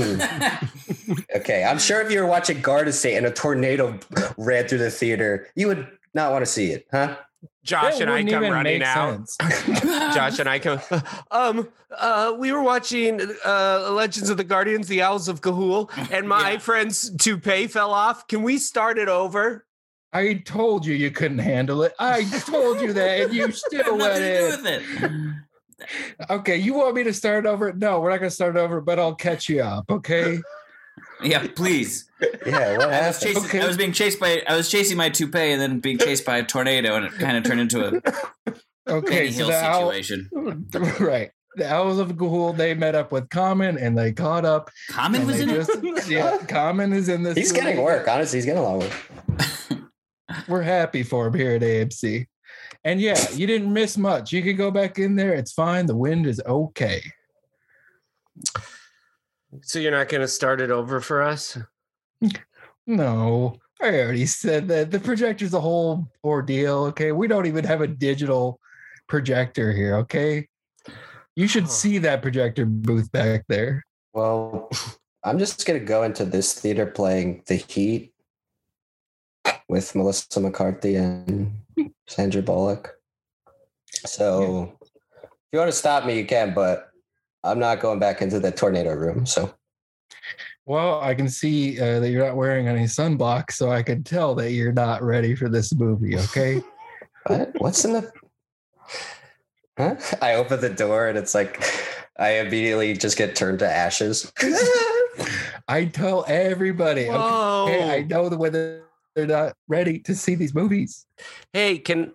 Mm. Okay, I'm sure if you were watching Garden State and a tornado ran through the theater, you would not want to see it, huh? Josh That and I wouldn't come even running make out. sense. Josh and I come. Um, uh, we were watching uh, Legends of the Guardians, the Owls of Gahul, and my Yeah. friend's toupee fell off. Can we start it over? I told you you couldn't handle it. I told you that, and you still Nothing went to do in. with it. Okay, you want me to start over? No, we're not going to start over, but I'll catch you up. Okay. Yeah, please. Yeah, what I was happened? chasing. Okay. I was being chased by. I was chasing my toupee and then being chased by a tornado, and it kind of turned into a Okay. Benny So Hill the owl, situation. right. The Owls of Gahul, they met up with Common and they caught up. Common and was they in it. just- Yeah, Common is in this. He's getting movie. work. Honestly, he's getting a lot of work. We're happy for him here at A M C. And yeah, you didn't miss much. You can go back in there. It's fine. The wind is okay. So you're not going to start it over for us? No, I already said that. The projector's a whole ordeal. Okay. We don't even have a digital projector here. Okay. You should Huh. see that projector booth back there. Well, I'm just gonna go into this theater playing The Heat with Melissa McCarthy and Sandra Bullock. So if you want to stop me, you can, but I'm not going back into the tornado room. So Well, I can see uh, that you're not wearing any sunblock, so I can tell that you're not ready for this movie. Okay. what? What's in the? Huh? I open the door and it's like I immediately just get turned to ashes. I tell everybody. Whoa. Okay, I know the way that they're not ready to see these movies. Hey, can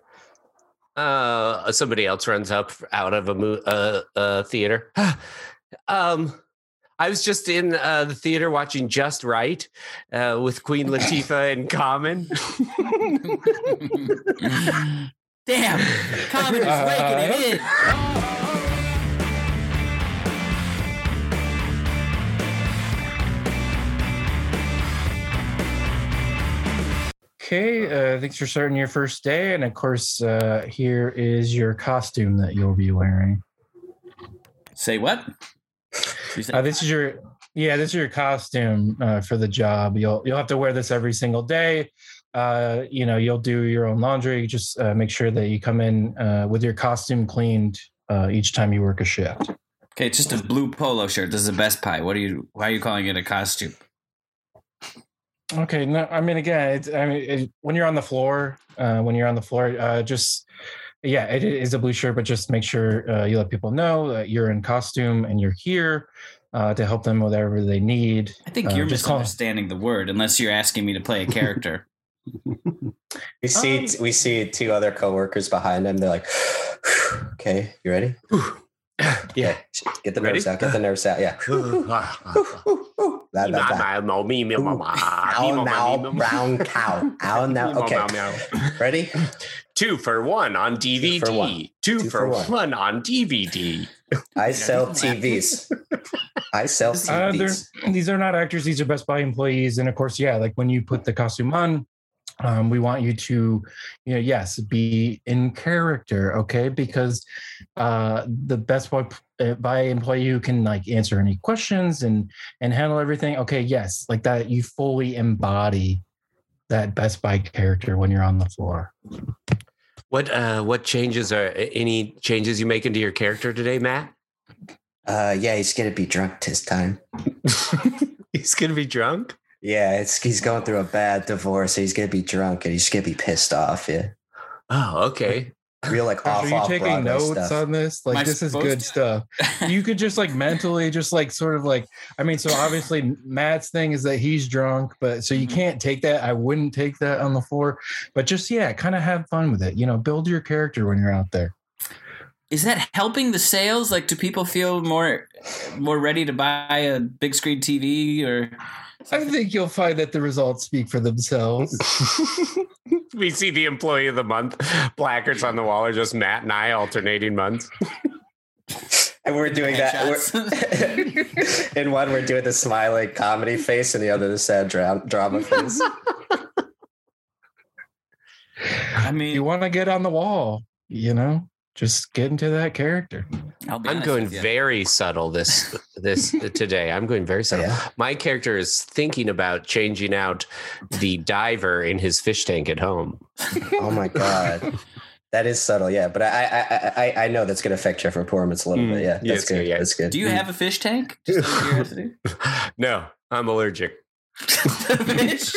uh somebody else runs up out of a mo- uh, uh theater? um I was just in uh, the theater watching Just Right uh, with Queen Latifah and Common. Damn, Common is raking it in. Okay, uh, thanks for starting your first day, and of course, uh, here is your costume that you'll be wearing. Say what? You said- Uh, this is your Yeah, this is your costume uh, for the job. You'll you'll have to wear this every single day. Uh, you know, you'll do your own laundry. Just uh, make sure that you come in uh, with your costume cleaned uh, each time you work a shift. Okay, it's just a blue polo shirt. This is a Best Buy. What are you? Why are you calling it a costume? Okay, no, I mean again, it's, I mean it, when you're on the floor, uh, when you're on the floor, uh, just yeah, it is a blue shirt, but just make sure uh, you let people know that you're in costume and you're here uh, to help them with whatever they need. I think Uh, you're just call- misunderstanding the word, unless you're asking me to play a character. We see Um, we see two other coworkers behind him. They're like, "Okay, you ready? Yeah. Okay, get the Ready? nerves out. Get the nerves out. Yeah. That, that, that. Now, Ow now, brown cow. Ow now. Okay, ready? Two for one on D V D. Two for one. Two, Two for, for one. one on D V D. I sell T Vs. I sell Uh, T they're- Vs. these are not actors; these are Best Buy employees, and of course, yeah, like when you put the costume on, um, we want you to, you know, yes, be in character, okay? Because uh, the Best Buy uh, Buy employee who can like answer any questions and and handle everything, okay, yes, like that, you fully embody that Best Buy character when you're on the floor. What uh what changes are any changes you make into your character today, Matt? Uh, yeah, he's gonna be drunk this time. He's gonna be drunk? Yeah, it's he's going through a bad divorce. He's gonna be drunk and he's gonna be pissed off. Yeah, Oh, okay. real like Gosh, off are you off taking Broadway notes stuff. on this? Am I Like, this is supposed good to? stuff. You could just like mentally, just like sort of like, I mean, so obviously Matt's thing is that he's drunk, but so you Mhm. can't take that. I wouldn't take that on the floor, but just, yeah, kind of have fun with it. You know, build your character when you're out there. Is that helping the sales? Like, do people feel more more ready to buy a big screen T V or? I think you'll find that the results speak for themselves. We see the employee of the month placards on the wall are just Matt and I alternating months. And we're doing that. Headshots. We're, in one, we're doing the smiling comedy face, and the other, the sad dra- drama face. I You mean, want to get on the wall, you know, just get into that character. I'll be I'm honest going with you. very subtle this this today. I'm going very subtle. Yeah. My character is thinking about changing out the diver in his fish tank at home. Oh my god, that is subtle. Yeah, but I I I, I know that's going to affect your performance a little Mm, bit. Yeah, that's yes, good. yeah, yeah. That's good. Do you have a fish tank? Just out of curiosity. No, I'm allergic. Fish?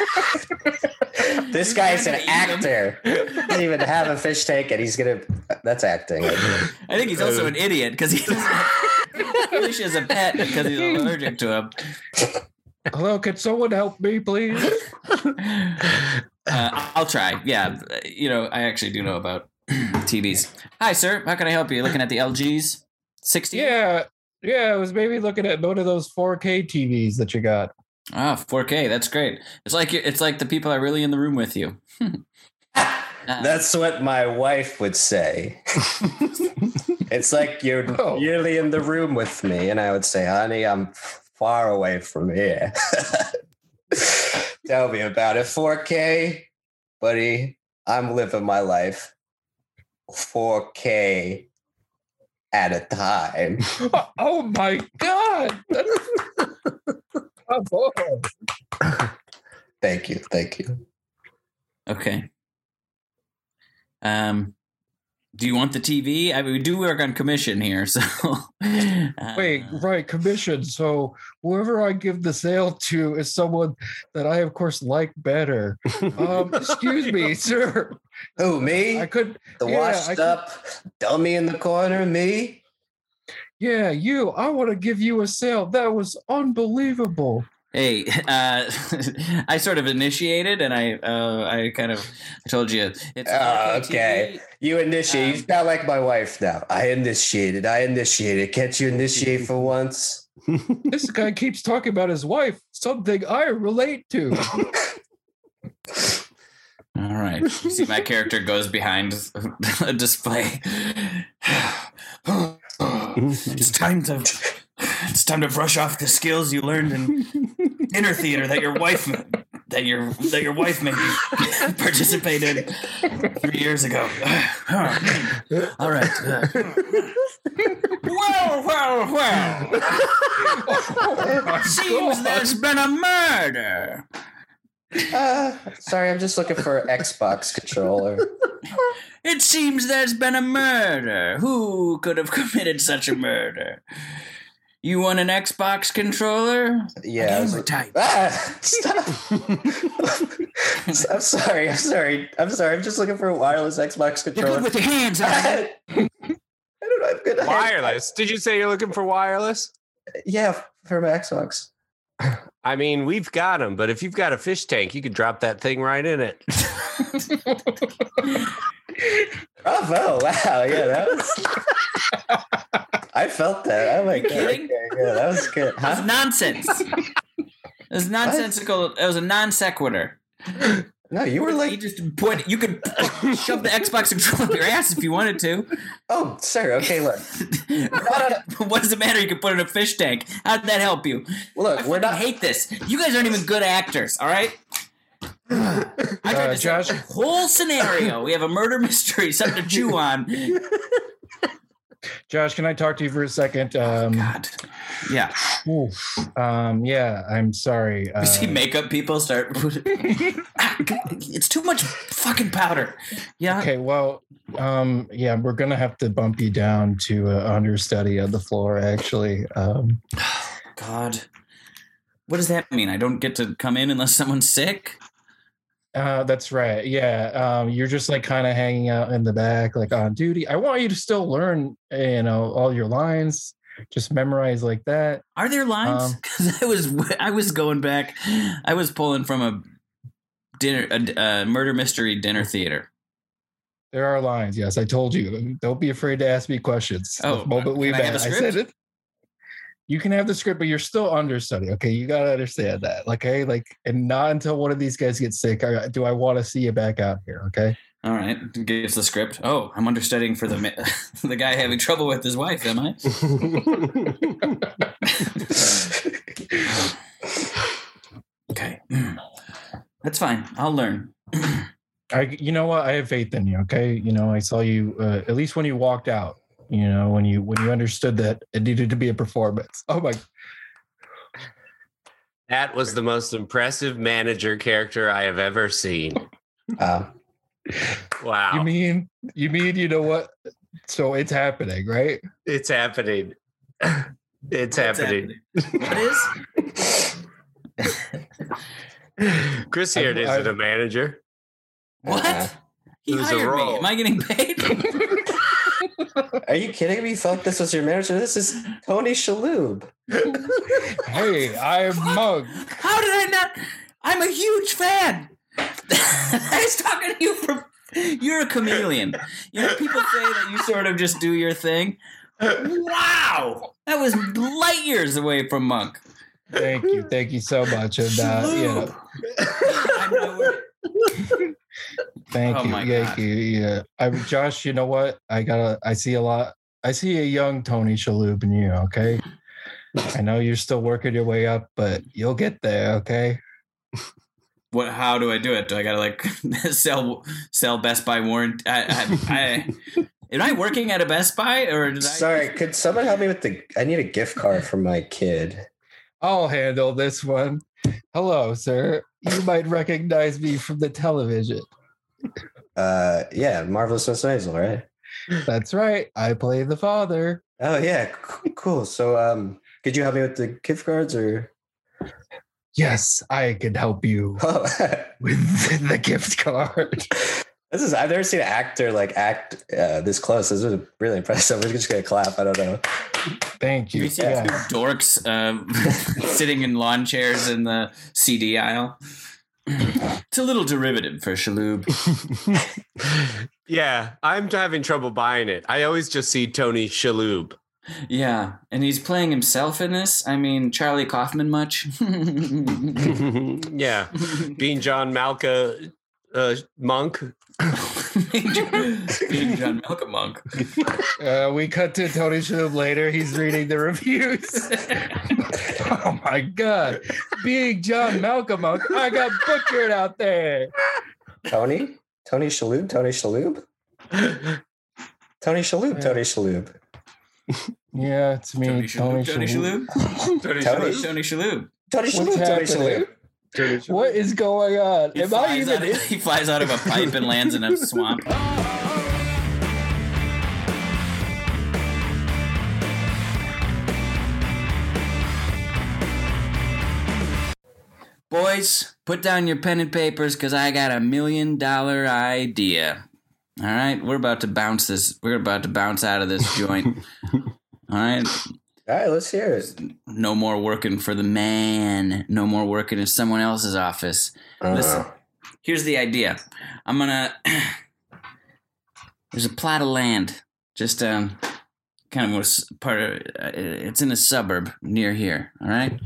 This guy's an You're gonna eat them. actor. He doesn't even have a fish tank, and he's gonna. That's acting. I think he's also an idiot because he doesn't have fish as a pet because he's allergic to him. Hello, can someone help me, please? Uh, I'll try. Yeah, you know, I actually do know about T Vs. Hi, sir. How can I help you? Looking at the L Gs, sixty. Yeah, yeah, I was maybe looking at one of those four K T Vs that you got. Ah, four K. That's great. It's like it's like the people are really in the room with you. Uh, That's what my wife would say. It's like you're Oh. really in the room with me, and I would say, "Honey, I'm far away from here." Tell me about it. four K, buddy. I'm living my life four K at a time. Oh, oh my god! Oh, boy. Thank you, thank you. Okay. Um, do you want the T V? I mean, we do work on commission here, so. uh, Wait, right, commission. So whoever I give the sale to is someone that I, of course, like better. Um, excuse me, sir. Who, me? I could, The yeah, I washed could- up dummy in the corner, me? yeah, you. I want to give you a sale. That was unbelievable. Hey, uh, I sort of initiated, and I, uh, I kind of I told you it's Oh, four K T V. okay. You initiate. Um, you sound like my wife now. I initiated. I initiated. Can't you initiate for once? This guy keeps talking about his wife, something I relate to. All right. You see, my character goes behind a display. It's time to. It's time to brush off the skills you learned in inner theater that your wife that your that your wife maybe participated three years ago. All right. Uh, well, well, well. Seems there's been a murder. Uh, sorry, I'm just looking for an Xbox controller. It seems there's been a murder. Who could have committed such a murder? You want an Xbox controller? Yeah, I was like, type. ah, stop. I'm sorry. I'm sorry. I'm sorry. I'm just looking for a wireless Xbox You're controller. good with your hands, aren't you? I don't know. I'm good. at- Wireless. Did you say you're looking for wireless? Yeah, for my Xbox. I mean, we've got them, but if you've got a fish tank, you could drop that thing right in it. Bravo! Wow, yeah, that was. I felt that. Oh my god! kidding? Okay, yeah, that was good. That's Huh? nonsense. It was nonsensical. It was a non sequitur. No, you were You like, just put. You could shove the Xbox controller up your ass if you wanted to. oh, sir. Okay, look, What does it matter? You could put it in a fish tank. How did that help you? look. I We're fucking not. hate this. You guys aren't even good actors. All right. I tried Uh, to set Josh- up a whole scenario. We have a murder mystery, something to chew on. Josh, can I talk to you for a second? Um, God. Yeah. oof. um, yeah, I'm sorry. You see Uh, makeup people start. It's too much fucking powder. Yeah. okay, well, um, yeah, we're gonna have to bump you down to uh, understudy on the floor. Actually, um, God. What does that mean? I don't get to come in unless someone's sick? uh, that's right. Yeah, um, you're just like kind of hanging out in the back, like on duty. I want you to still learn, you know, all your lines. Just memorize like that. Are there lines? Um, Because I was I was going back. I was pulling from a dinner a, a murder mystery dinner theater. There are lines. Yes, I told you. Don't be afraid to ask me questions. Oh, the moment we can I have met, the I script? said it. You can have the script, but you're still understudy. Okay, you gotta understand that. Okay, like, and not until one of these guys gets sick I, do I want to see you back out here. Okay. All right, gives the script. Oh, I'm understudying for the ma- the guy having trouble with his wife. Am I? Okay, that's fine. I'll learn. I, you know what? I have faith in you. Okay. You know, I saw you uh, at least when you walked out. You know, when you when you understood that it needed to be a performance. Oh my. That was the most impressive manager character I have ever seen. Uh, Wow. You mean you mean you know what? So it's happening, right? It's happening. It's What's happening. What is? Chris here I've- isn't I've- a manager. What? Uh, He It was a hired me. role. Am I getting paid? Are you kidding me? You felt this was your manager? This is Tony Shalhoub. Hey, I'm Mug. How did I not? I'm a huge fan. I was talking to you from. You're a chameleon. You know, people say that you sort of just do your thing. Wow, that was light years away from Monk. Thank you, thank you so much, and uh, you know, I'm nowhere- thank Oh you, my thank God. you. Yeah, I Josh, you know what? I gotta. I see a lot. I see a young Tony Shalhoub in you. Okay, I know you're still working your way up, but you'll get there. Okay. What? How do I do it? Do I gotta like sell sell Best Buy warrant? I, I, I, am I working at a Best Buy or did I? Sorry, could someone help me with the? I need a gift card for my kid. I'll handle this one. Hello, sir. You might recognize me from the television. Uh, yeah, Marvelous Miss Maisel, right? That's right. I play the father. Oh yeah, c- cool. So, um, could you help me with the gift cards or? Yes, I can help you Oh, with the gift card. this is. I've never seen an actor like act uh, this close. This is really impressive. We're just gonna clap. I don't know. Thank you. You see Yeah. two dorks um, sitting in lawn chairs in the C D aisle. It's a little derivative for Shalhoub. Yeah, I'm having trouble buying it. I always just see Tony Shalhoub. Yeah, and he's playing himself in this. I mean, Charlie Kaufman much? Yeah, being John Malka uh, Monk. Big John, Big John Malcolm Monk. Uh, we cut to Tony Shalhoub later. He's reading the reviews. Oh my God. Big John Malcolm. I got butchered out there. Tony? Tony Shalhoub? Tony Shalhoub? Tony Shalhoub, Tony Shalhoub. Yeah, it's me, Tony Tony, Shalhoub. Tony Shalhoub. Shalhoub. Tony Tony- Shalhoub. Tony Shalhoub. Tony What's Shalhoub, Tony happening? Shalhoub. What is going on? He Am I flies, even out in? of, he flies out of a pipe and lands in a swamp. Boys, put down your pen and papers because I got a million dollar idea. All right, we're about to bounce this. We're about to bounce out of this joint. All right, All right, let's hear it. no more working for the man. No more working in someone else's office. Uh, Listen, here's the idea. I'm gonna. There's a plot of land, just um, kind of was part of. Uh, it's in a suburb near here. All right,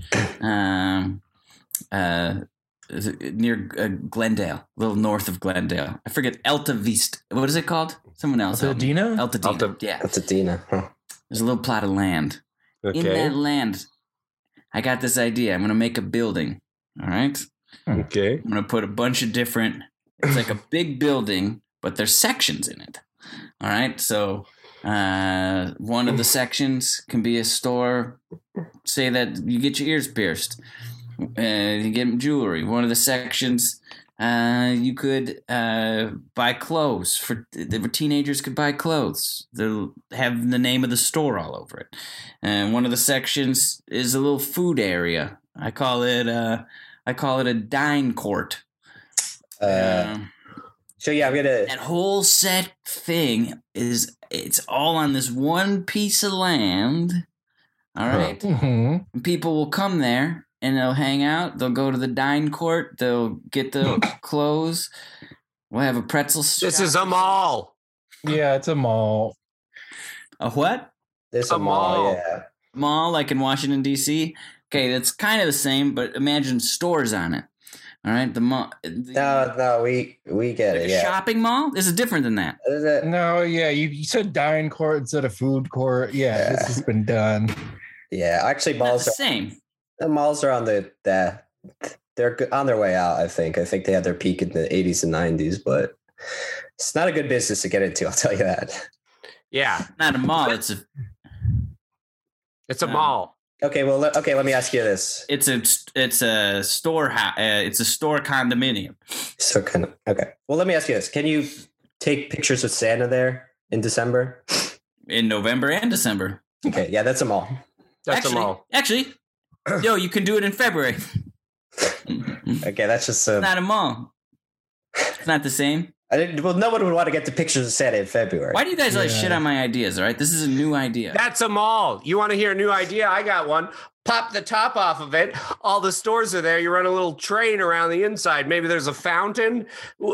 um, uh, is it near uh, Glendale, a little north of Glendale. I forget Alta Vista. What is it called? Someone else. help me. Altadena? Altadena. Alta- Yeah, That's a Dina. Huh. there's a little plot of land. In Okay. that land, I got this idea. I'm gonna make a building. All right. Okay. I'm gonna put a bunch of different. It's like a big building, but there's sections in it. All right, so uh, one of the sections can be a store. Say that you get your ears pierced, uh, you get jewelry. One of the sections, uh, you could uh, buy clothes for the teenagers. Could buy clothes. They'll have the name of the store all over it. And one of the sections is a little food area. I call it. Uh, I call it a dine court. Uh, Um, so yeah, I'm gonna. that whole set thing is it's all on this one piece of land. All right. Mhm. And people will come there and they'll hang out. They'll go to the dine court. They'll get the clothes. We'll have a pretzel. This shop. is a mall. Yeah, it's a mall. A what? There's a a mall. mall. Yeah. Mall like in Washington D C. Okay, that's kind of the same, but imagine stores on it. All right, the mall. The, No, no, we we get like it. a Yeah. shopping mall. This is different than that. Is it- No, yeah, you, you said dine court instead of food court. Yeah, Yeah. this has been done. Yeah, actually, Not malls the are, same. the malls are on the, the they're go- on their way out. I think. I think they had their peak in the eighties and nineties, but it's not a good business to get into. I'll tell you that. Yeah, Not a mall. It's a it's a Um, mall. Okay, well, let, okay. Let me ask you this. it's a it's a store. Uh, it's a store condominium. So kind of okay. Well, let me ask you this. Can you take pictures with Santa there in December? In November and December. Okay, yeah, that's a mall. That's actually, a mall. Actually, yo, you can do it in February. Okay, that's just uh, It's not a mall. It's not the same. I didn't. Well, no one would want to get the pictures of Santa in February. Why do you guys always Yeah. shit on my ideas? All right, this is a new idea. That's a mall. You want to hear a new idea? I got one. Pop the top off of it. All the stores are there. You run a little train around the inside. Maybe there's a fountain.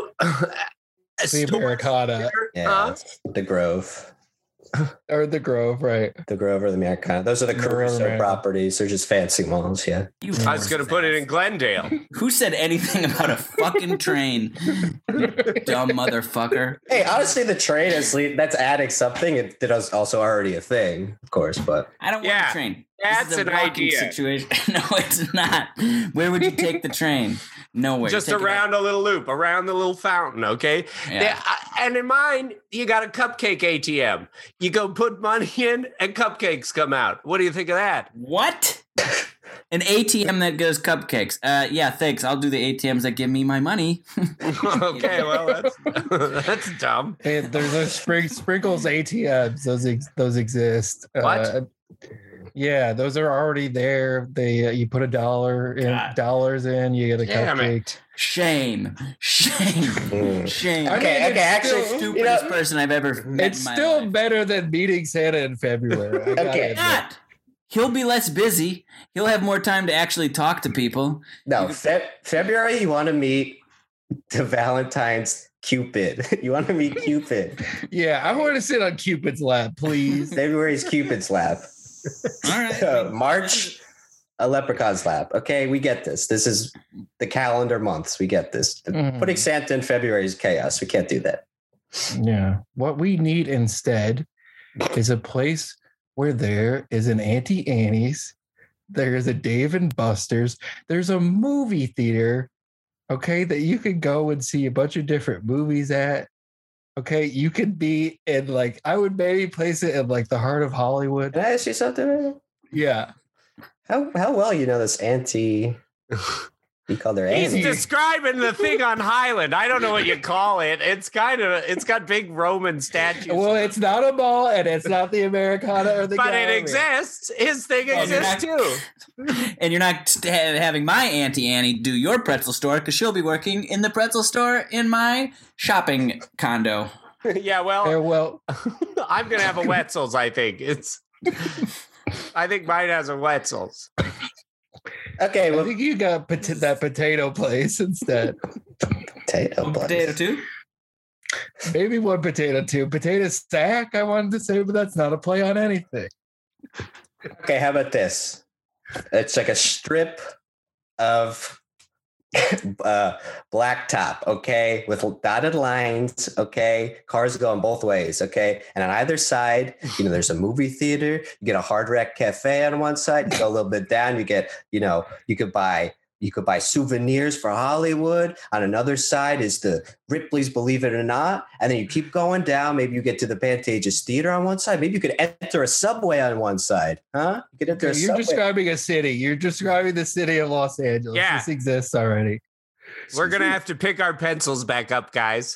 A The store Americana there. Yeah, Huh? it's the Grove, or the Grove, right? the Grove or the Americana. Those are the The Grove Caruso Americana. properties. They're just fancy malls. Yeah. You I was going to put it in Glendale. Who said anything about a fucking train? You dumb motherfucker. Hey, honestly, the train is le- that's adding something. It, that was also already a thing, of course, but I don't Yeah, want a train. that's this is a an walking idea. situation. No, it's not. Where would you take the train? Nowhere. Just Take it around a little loop, around the little fountain, okay? Yeah. Yeah, I- and in mine, you got a cupcake A T M. You go put money in, and cupcakes come out. What do you think of that? What? An A T M that goes cupcakes. Uh, yeah, thanks. I'll do the A T Ms that give me my money. Okay, well, that's that's dumb. Hey, there's those spring, sprinkles A T Ms. Those ex, those exist. What? Uh, yeah, those are already there. They uh, you put a dollar in God. dollars in, you get a Damn it. cupcake. Shame. Shame. Mm. Shame. I mean, okay, it's okay. Actually, still- you Stupidest know, person I've ever met It's in my still life. better than meeting Santa in February. I gotta Okay. admit. Not. He'll be less busy. He'll have more time to actually talk to people. no, Fe- February. You want to meet the Valentine's Cupid. You want to meet Cupid. Yeah, I want to sit on Cupid's lap, please. February's Cupid's lap. All right. Uh, March, a leprechaun's lap. Okay, we get this. This is the calendar months. We get this. Mhm. Putting Santa in February is chaos. We can't do that. Yeah. What we need instead is a place where there is an Auntie Annie's, there is a Dave and Buster's, there's a movie theater, okay, that you could go and see a bunch of different movies at. Okay, you could be in like I would maybe place it in like the heart of Hollywood. Can I ask you something? Yeah. How how well you know this auntie? You called her He's Annie. describing the thing on Highland. I don't know what you call it. It's kind of it's got big Roman statues. Well, it's not a mall and it's not the Americana or the but it Gallery. exists. His thing Oh, you're exists not- too. And you're not ha- having my Auntie Annie do your pretzel store because she'll be working in the pretzel store in my shopping condo. Yeah, Yeah, well, well, I'm gonna have a Wetzel's. I think it's. I think mine has a Wetzel's. Okay, I well, think you got pot- that potato place instead. potato place. Potato too. Maybe one potato, two potato stack. I wanted to say, but that's not a play on anything. Okay, how about this? It's like a strip of uh, blacktop, okay, with dotted lines, okay, cars going both ways, okay, and on either side, you know, there's a movie theater. You get a Hard Rock Cafe on one side. You go a little bit down, you get, you know, you could buy. You could buy souvenirs for Hollywood. On another side is the Ripley's Believe It or Not. And then you keep going down. Maybe you get to the Pantages Theater on one side. Maybe you could enter a subway on one side. Huh? You could enter a You're subway. describing a city. You're describing the city of Los Angeles. Yeah. This exists already. We're gonna have to pick our pencils back up, guys.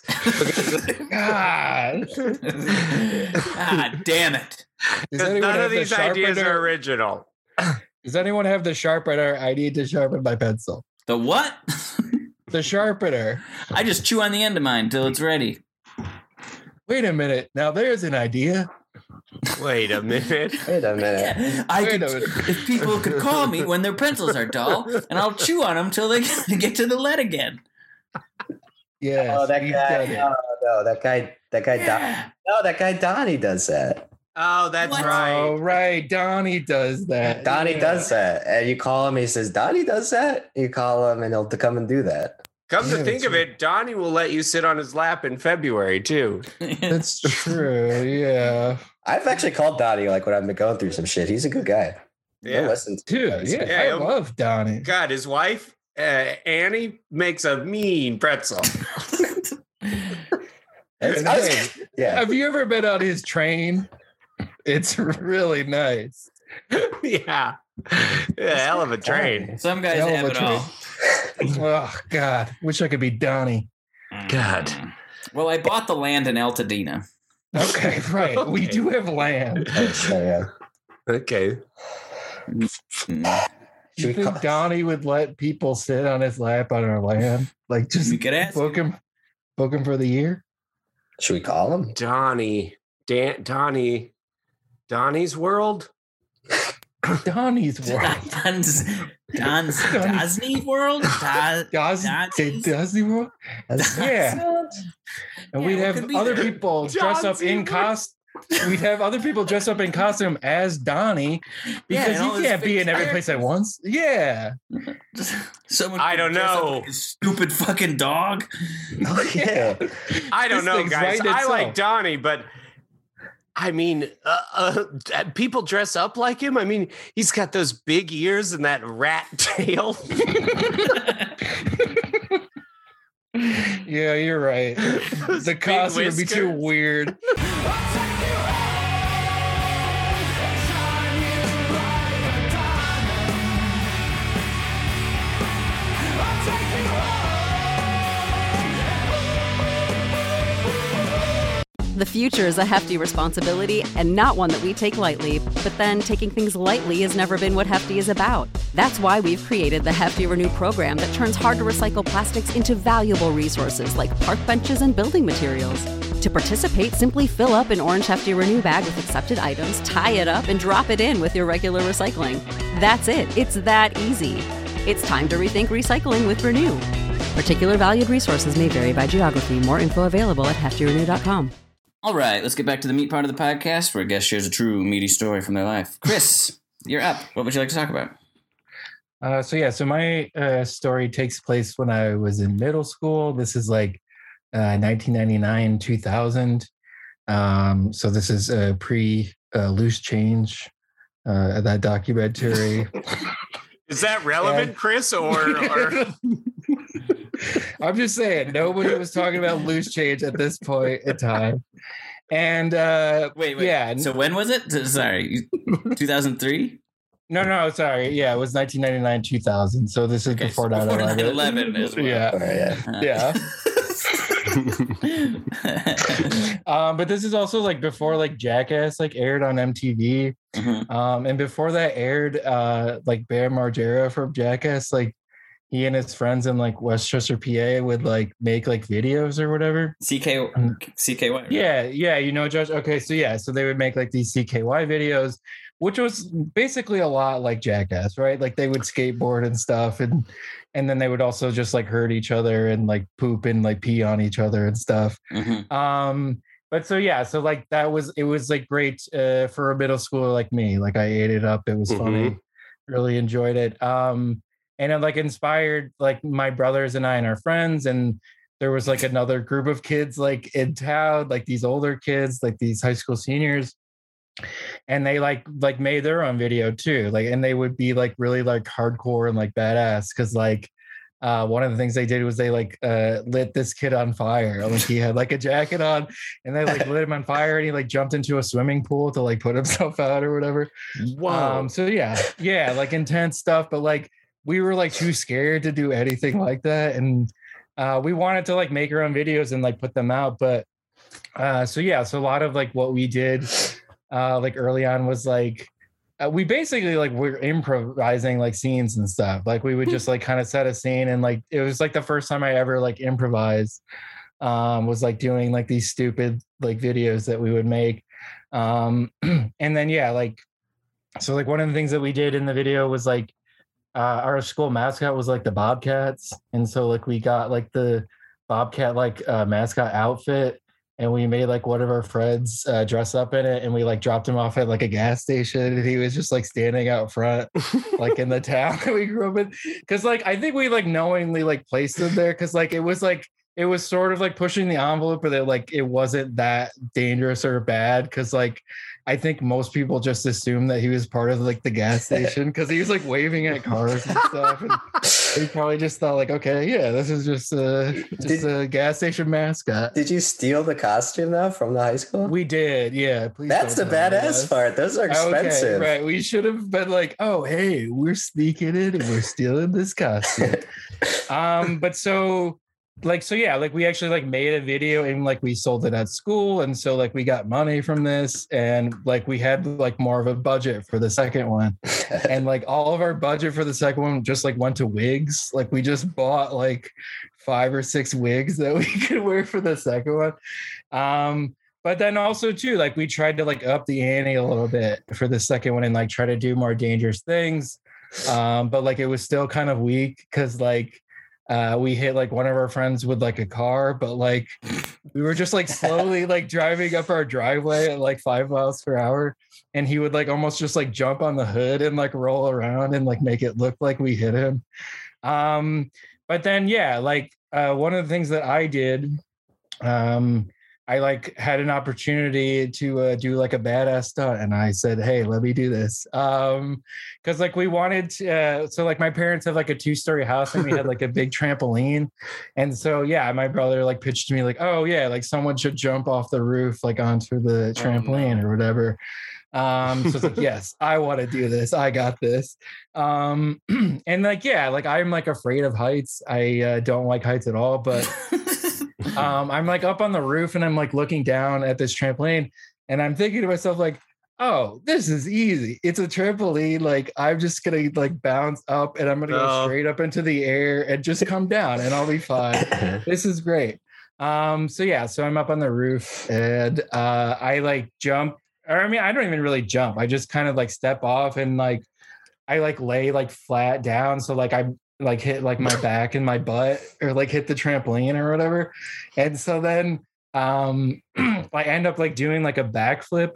God. Ah, damn it. Does Because anyone none have of the these ideas sharpener? are original. Does anyone have the sharpener? I need to sharpen my pencil. The what? The sharpener. I just chew on the end of mine till it's ready. Wait a minute. Now there's an idea. Wait a minute. Wait a minute. Yeah, I Wait could, a minute. if people could call me when their pencils are dull, and I'll chew on them till they get to the lead again. Yes. Oh, that you've guy. done it. No, no, that guy. That guy. Don, Yeah. no, that guy Donnie does that. Oh, that's What? right. Oh, right. Donnie does that. Donnie Yeah. does that, and you call him. He says, "Donnie does that." You call him, and he'll to come and do that. Come Yeah, to think that's of it, Donnie will let you sit on his lap in February too. That's true. Yeah. I've actually called Donnie like when I've been going through some shit. He's a good guy. Yeah. He'll listen to Dude, us. yeah. Yeah, I he'll- love Donnie. God, his wife, uh, Annie, makes a mean pretzel. It's- I was- yeah. Have you ever been on his train? It's really nice. yeah. Yeah, hell of a train. Some guys Hell of have a it all. Oh, God. Wish I could be Donnie. God. Well, I bought the land in Altadena. Okay, right. We Okay. do have land. Oh, sure, yeah. Okay. Mm. Should You we think call- Donnie would let people sit on his lap on our land? Like just We could ask. book him, book him for the year? Should we call him? Donnie. Dan Donnie. Donnie's World? Donnie's world. Don's Don's Disney World. Da- Does Donnie's? Disney World? Yeah. And Yeah, we'd what have could be other there? people dress up in John's costume. We'd have other people dress up in costume as Donnie Yeah, because and all he his can't be fake in every place at characters. once. Yeah. Someone I could don't dress up know. like a stupid fucking dog. Oh yeah. I don't This know, thing's guys. right I itself. like Donnie, but I mean, uh, uh, people dress up like him. I mean, he's got those big ears and that rat tail. Yeah, you're right. Those The big costume would be too whiskers. weird. The future is a hefty responsibility and not one that we take lightly, but then taking things lightly has never been what Hefty is about. That's why we've created the Hefty Renew program that turns hard to recycle plastics into valuable resources like park benches and building materials. To participate, simply fill up an orange Hefty Renew bag with accepted items, tie it up, and drop it in with your regular recycling. That's it. It's that easy. It's time to rethink recycling with Renew. Particular valued resources may vary by geography. More info available at hefty renew dot com. All right, let's get back to the meat part of the podcast where a guest shares a true meaty story from their life. Chris, you're up. What would you like to talk about? Uh, so yeah, so my uh, story takes place when I was in middle school. This is like uh, nineteen ninety-nine, two thousand. Um, so this is a pre uh, Loose Change, uh, that documentary. Is that relevant, And- Chris? Or, or I'm just saying, nobody was talking about Loose Change at this point in time. And uh, Wait, wait. yeah, So when was it? Sorry, two thousand three. no, no, sorry. Yeah, it was nineteen ninety-nine, two thousand. So this is Okay, before so nine before eleven. nine eleven as well. Yeah. Oh, yeah. Yeah. um, but this is also like before like Jackass like aired on M T V. Mhm. Um, and before that aired, uh, like Bear Margera from Jackass, like he and his friends in like Westchester, P A would like make like videos or whatever. C K C K Y. Yeah, yeah, you know, Josh. Okay, so yeah, so they would make like these C K Y videos, which was basically a lot like Jackass, right? Like they would skateboard and stuff, and and then they would also just like hurt each other and like poop and like pee on each other and stuff. Mhm. Um, but so yeah, so like that was it was like great uh, for a middle schooler like me. Like I ate it up. It was funny. Really enjoyed it. Um, and it like inspired like my brothers and I and our friends, and there was like another group of kids like in town, like these older kids, like these high school seniors, and they like like made their own video too. Like, and they would be like really like hardcore and like badass because like uh, one of the things they did was they like uh, lit this kid on fire. Like he had like a jacket on, and they like lit him on fire, and he like jumped into a swimming pool to like put himself out or whatever. whoa. Um, so yeah, yeah, like intense stuff, but like we were like too scared to do anything like that, and uh, we wanted to like make our own videos and like put them out. But uh, so yeah, so a lot of like what we did, uh, like early on was like uh, we basically like we're improvising like scenes and stuff. Like we would just like kind of set a scene, and like it was like the first time I ever like improvised. Um, was like doing like these stupid like videos that we would make, um, and then yeah, like so like one of the things that we did in the video was like uh, our school mascot was like the Bobcats, and so like we got like the Bobcat like uh, mascot outfit, and we made like one of our friends uh, dress up in it, and we like dropped him off at like a gas station, and he was just like standing out front, like in the town that we grew up in, because like I think we like knowingly like placed him there because like it was like it was sort of like pushing the envelope, but it like it wasn't that dangerous or bad because like I think most people just assumed that he was part of like the gas station because he was like waving at cars and stuff. And he probably just thought like, okay, yeah, this is just a just Did- a gas station mascot. Did you steal the costume though from the high school? We did, yeah. Please That's the don't tell me badass that. part. Those are expensive. Okay, right. We should have been like, oh, hey, we're sneaking in and we're stealing this costume. um, but so like so yeah, like we actually like made a video and like we sold it at school, and so like we got money from this, and like we had like more of a budget for the second one, and like all of our budget for the second one just like went to wigs. Like we just bought like five or six wigs that we could wear for the second one. Um but then also too, like we tried to like up the ante a little bit for the second one and like try to do more dangerous things. Um, but like it was still kind of weak because like uh we hit like one of our friends with like a car, but like we were just like slowly like driving up our driveway at like five miles per hour, and he would like almost just like jump on the hood and like roll around and like make it look like we hit him. Um, but then yeah, like uh one of the things that I did, um I like had an opportunity to uh, do like a badass stunt, and I said, "Hey, let me do this." Um, because like we wanted to, uh, so like my parents have like a two story house, and we had like a big trampoline, and so yeah, my brother like pitched to me like, "Oh yeah, like someone should jump off the roof like onto the trampoline no. or whatever." Um, so it's like, yes, I want to do this. I got this. Um, and like yeah, like I'm like afraid of heights. I uh, don't like heights at all, but. um, I'm like up on the roof and I'm like looking down at this trampoline, and I'm thinking to myself like, oh, this is easy. It's a trampoline. Like I'm just gonna like bounce up and I'm gonna go No. straight up into the air and just come down and I'll be fine. This is great. Um, so yeah, so I'm up on the roof and uh, I like jump, or I mean, I don't even really jump. I just kind of like step off and like I like lay like flat down. So like I like hit like my back and my butt, or like hit the trampoline or whatever. And so then um I end up like doing like a backflip,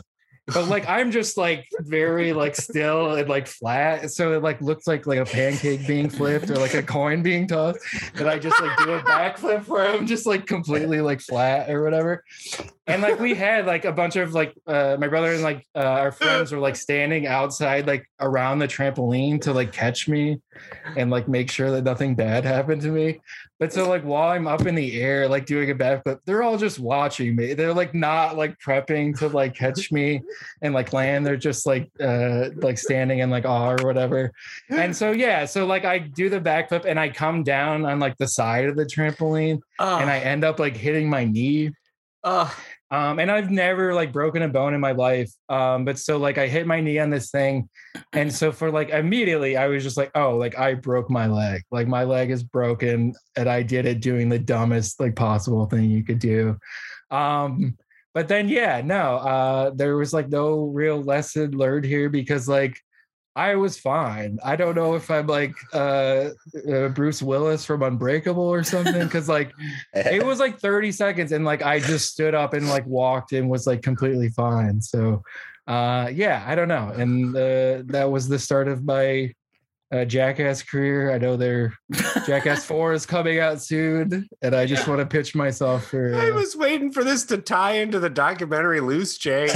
but like I'm just like very like still and like flat, so it like looks like like a pancake being flipped or like a coin being tossed, and I just like do a backflip where I'm just like completely like flat or whatever. And like we had like a bunch of like uh my brother and like uh, our friends were like standing outside like around the trampoline to like catch me and like make sure that nothing bad happened to me. But so like while I'm up in the air like doing a backflip, they're all just watching me. They're like not like prepping to like catch me and like land. They're just like uh like standing in like awe or whatever. And so yeah, so like I do the backflip and I come down on like the side of the trampoline Oh, and I end up like hitting my knee. oh. Um, and I've never like broken a bone in my life. Um, but so like I hit my knee on this thing. And so for like immediately I was just like, oh, like I broke my leg. Like my leg is broken and I did it doing the dumbest like possible thing you could do. Um, but then yeah, no, uh, there was like no real lesson learned here because like I was fine. I don't know if I'm like uh, uh Bruce Willis from Unbreakable or something because like it was like thirty seconds and like I just stood up and like walked and was like completely fine. So uh yeah, I don't know. And uh, that was the start of my uh, Jackass career. I know their Jackass four is coming out soon, and I just want to pitch myself for. Uh... I was waiting for this to tie into the documentary Loose Change.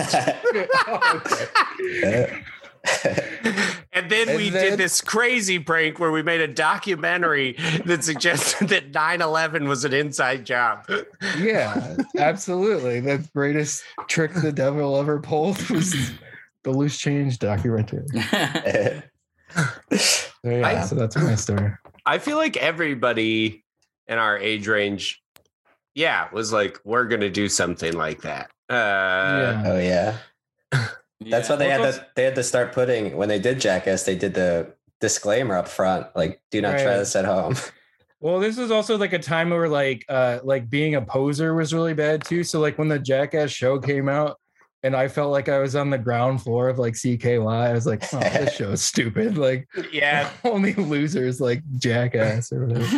Yeah. And then And we then- did this crazy prank where we made a documentary that suggested that nine eleven was an inside job. Yeah, absolutely. The greatest trick the devil ever pulled was the Loose Change documentary. So, yeah, I- so that's my story. I feel like everybody in our age range, yeah, was like, we're going to do something like that. Uh, Yeah. Oh yeah. That's why they Well, had to they had to start putting when they did Jackass, they did the disclaimer up front, like do not try Right. this at home. Well, this was also like a time where like uh like being a poser was really bad too. So like when the Jackass show came out and I felt like I was on the ground floor of like C K Y, I was like, oh, this show is stupid. Like yeah. only losers like Jackass or whatever.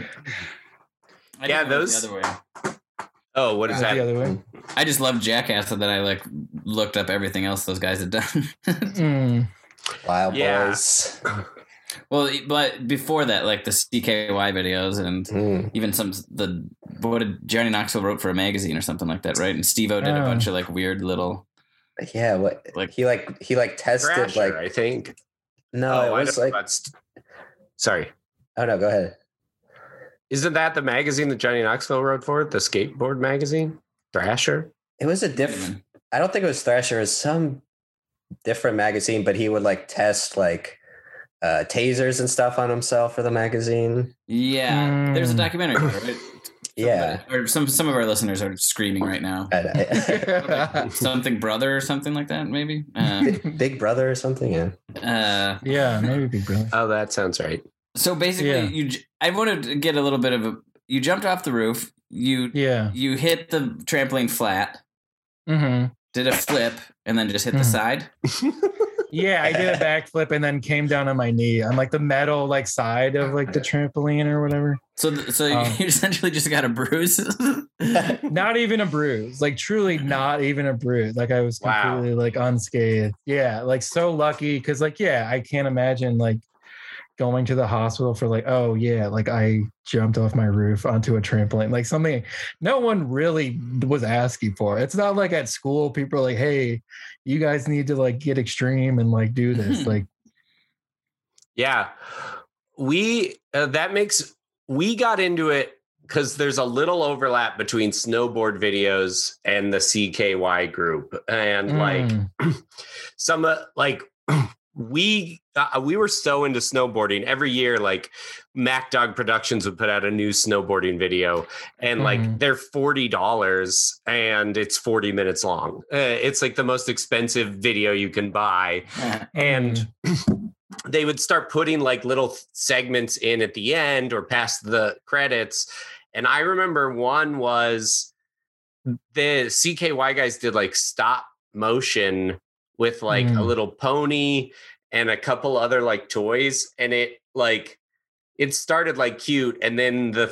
I Yeah, didn't know it was those- the other way. Oh, what is Is it that? the other way? I just love Jackass so that I like looked up everything else those guys had done. Mm. Wild Yeah. Boys. Well, but before that, like the C K Y videos and Mm. even some the what did Johnny Knoxville wrote for a magazine or something like that, right? And Steve-O did a Oh. bunch of like weird little. Yeah, what Like- he like he like tested Thrasher, like I think. no, oh, it I was don't know like about st- Sorry. oh no, go ahead. Isn't that the magazine that Johnny Knoxville wrote for? The skateboard magazine? Thrasher? It was a different I don't think it was Thrasher, it was some different magazine, but he would like test like uh tasers and stuff on himself for the magazine. Yeah, there's a Mm. documentary, right? Yeah. Somebody- or some some of our listeners are screaming right now. And I- Something brother or something like that, maybe. Uh, Big Brother or something, yeah. uh, Yeah, maybe Big Brother. Oh, that sounds right. so basically, Yeah. you. j- I wanted to get a little bit of a. You jumped off the roof. You Yeah. you hit the trampoline flat. Mm-hmm. Did a flip and then just hit the Mhm. side. Yeah, I did a backflip and then came down on my knee on like the metal like side of like the trampoline or whatever. So th- so Um, you essentially just got a bruise. Not even a bruise, like truly not even a bruise. Like I was Wow. completely like unscathed. Yeah, like so lucky because like yeah, I can't imagine like going to the hospital for like oh yeah, like I jumped off my roof onto a trampoline, like something no one really was asking for. It's not like at school people are like, hey, you guys need to like get extreme and like do this. Like Yeah. We, uh, that makes, we got into it because there's a little overlap between snowboard videos and the C K Y group. And like mm, some, uh, like, we uh, we were so into snowboarding every year. Like Mac Dog Productions would put out a new snowboarding video, and like Mhm. they're forty dollars and it's forty minutes long. Uh, it's like the most expensive video you can buy, and they would start putting like little segments in at the end or past the credits. And I remember one was the C K Y guys did like stop motion with like a Mm. little pony and a couple other like toys. And it like, it started like cute. And then the th-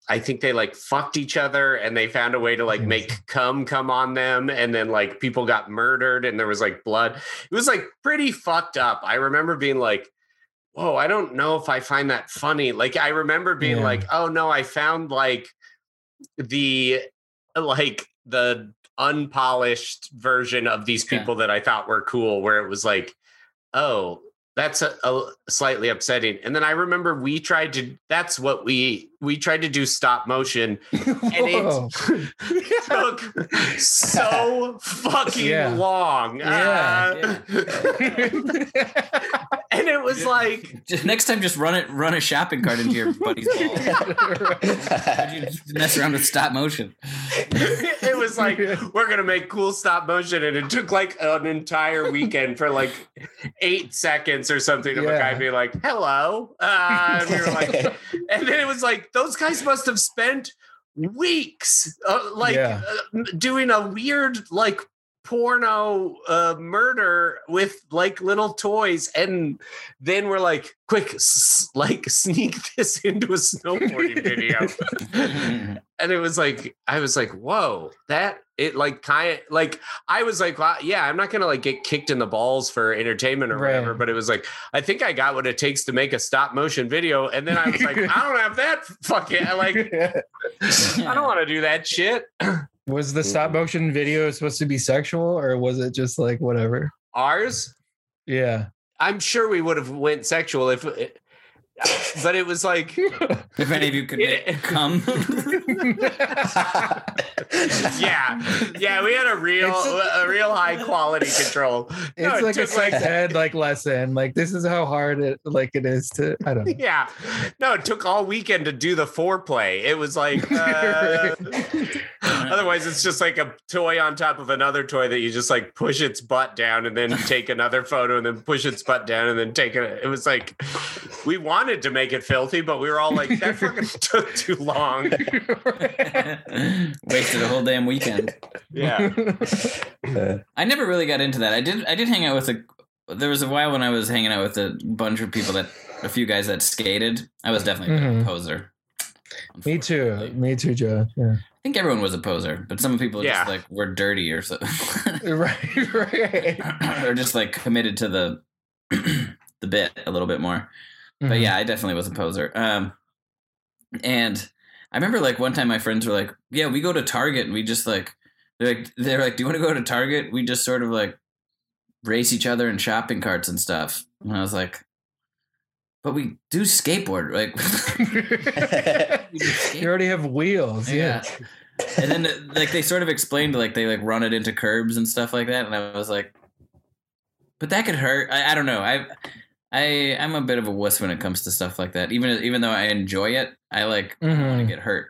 I think they like fucked each other and they found a way to like make cum come on them. And then like people got murdered and there was like blood. It was like pretty fucked up. I remember being like, whoa, I don't know if I find that funny. Like, I remember being Yeah. like, oh no, I found like the, like the unpolished version of these Yeah. people that I thought were cool, where it was like, oh, that's a, a slightly upsetting. And then I remember we tried to, that's what we, we tried to do stop motion and Whoa. it took so fucking Yeah. long. Yeah. Uh, and it was like, Just next time, just run it, run a shopping cart into your buddy's ball. You just mess around with stop motion. it was like, we're going to make cool stop motion. And it took like an entire weekend for like eight seconds or something of a guy Yeah. being like, hello. Uh, and we were like, and then it was like, those guys must have spent weeks uh, like Yeah. uh, doing a weird like porno uh, murder with like little toys, and then we're like, quick, s- like sneak this into a snowboarding video. And it was like, I was like, whoa, that it like kind of like, I was like, well, yeah, I'm not going to like get kicked in the balls for entertainment or Right. whatever. But it was like, I think I got what it takes to make a stop motion video. And then I was like, I don't have that fucking, I like, I don't want to do that shit. Was the stop motion video supposed to be sexual or was it just like whatever? Ours, Yeah. I'm sure we would have went sexual if, it, but it was like, If any of you could It- make come. yeah, yeah, we had a real, a real high quality control. It's No, it like a took, like- sex ed like lesson. Like this is how hard it like it is to I don't know. Yeah, no, it took all weekend to do the foreplay. It was like, uh, otherwise, it's just like a toy on top of another toy that you just like push its butt down and then take another photo and then push its butt down and then take it. It was like we wanted to make it filthy, but we were all like, that fucking took too long. Wasted a whole damn weekend. Yeah, I never really got into that. I did. I did hang out with a. There was a while when I was hanging out with a bunch of people that, a few guys that skated. I was definitely a Mhm. poser. Me too. unfortunately. Me too, Joe. Yeah. I think everyone was a poser, but some people Yeah. just like were dirty or so, Right, right. or just like committed to the the bit a little bit more. Mm-hmm. But yeah, I definitely was a poser. Um, and I remember like one time my friends were like, "Yeah, we go to Target and we just like they're like they're like, do you want to go to Target? We just sort of like race each other in shopping carts and stuff." And I was like, "But we do skateboard, like we do skate- You already have wheels. yeah." Yeah. And then like they sort of explained like they like run it into curbs and stuff like that, and I was like, "But that could hurt." I, I don't know. I I I'm a bit of a wuss when it comes to stuff like that. Even even though I enjoy it, I like want to Mhm. get hurt.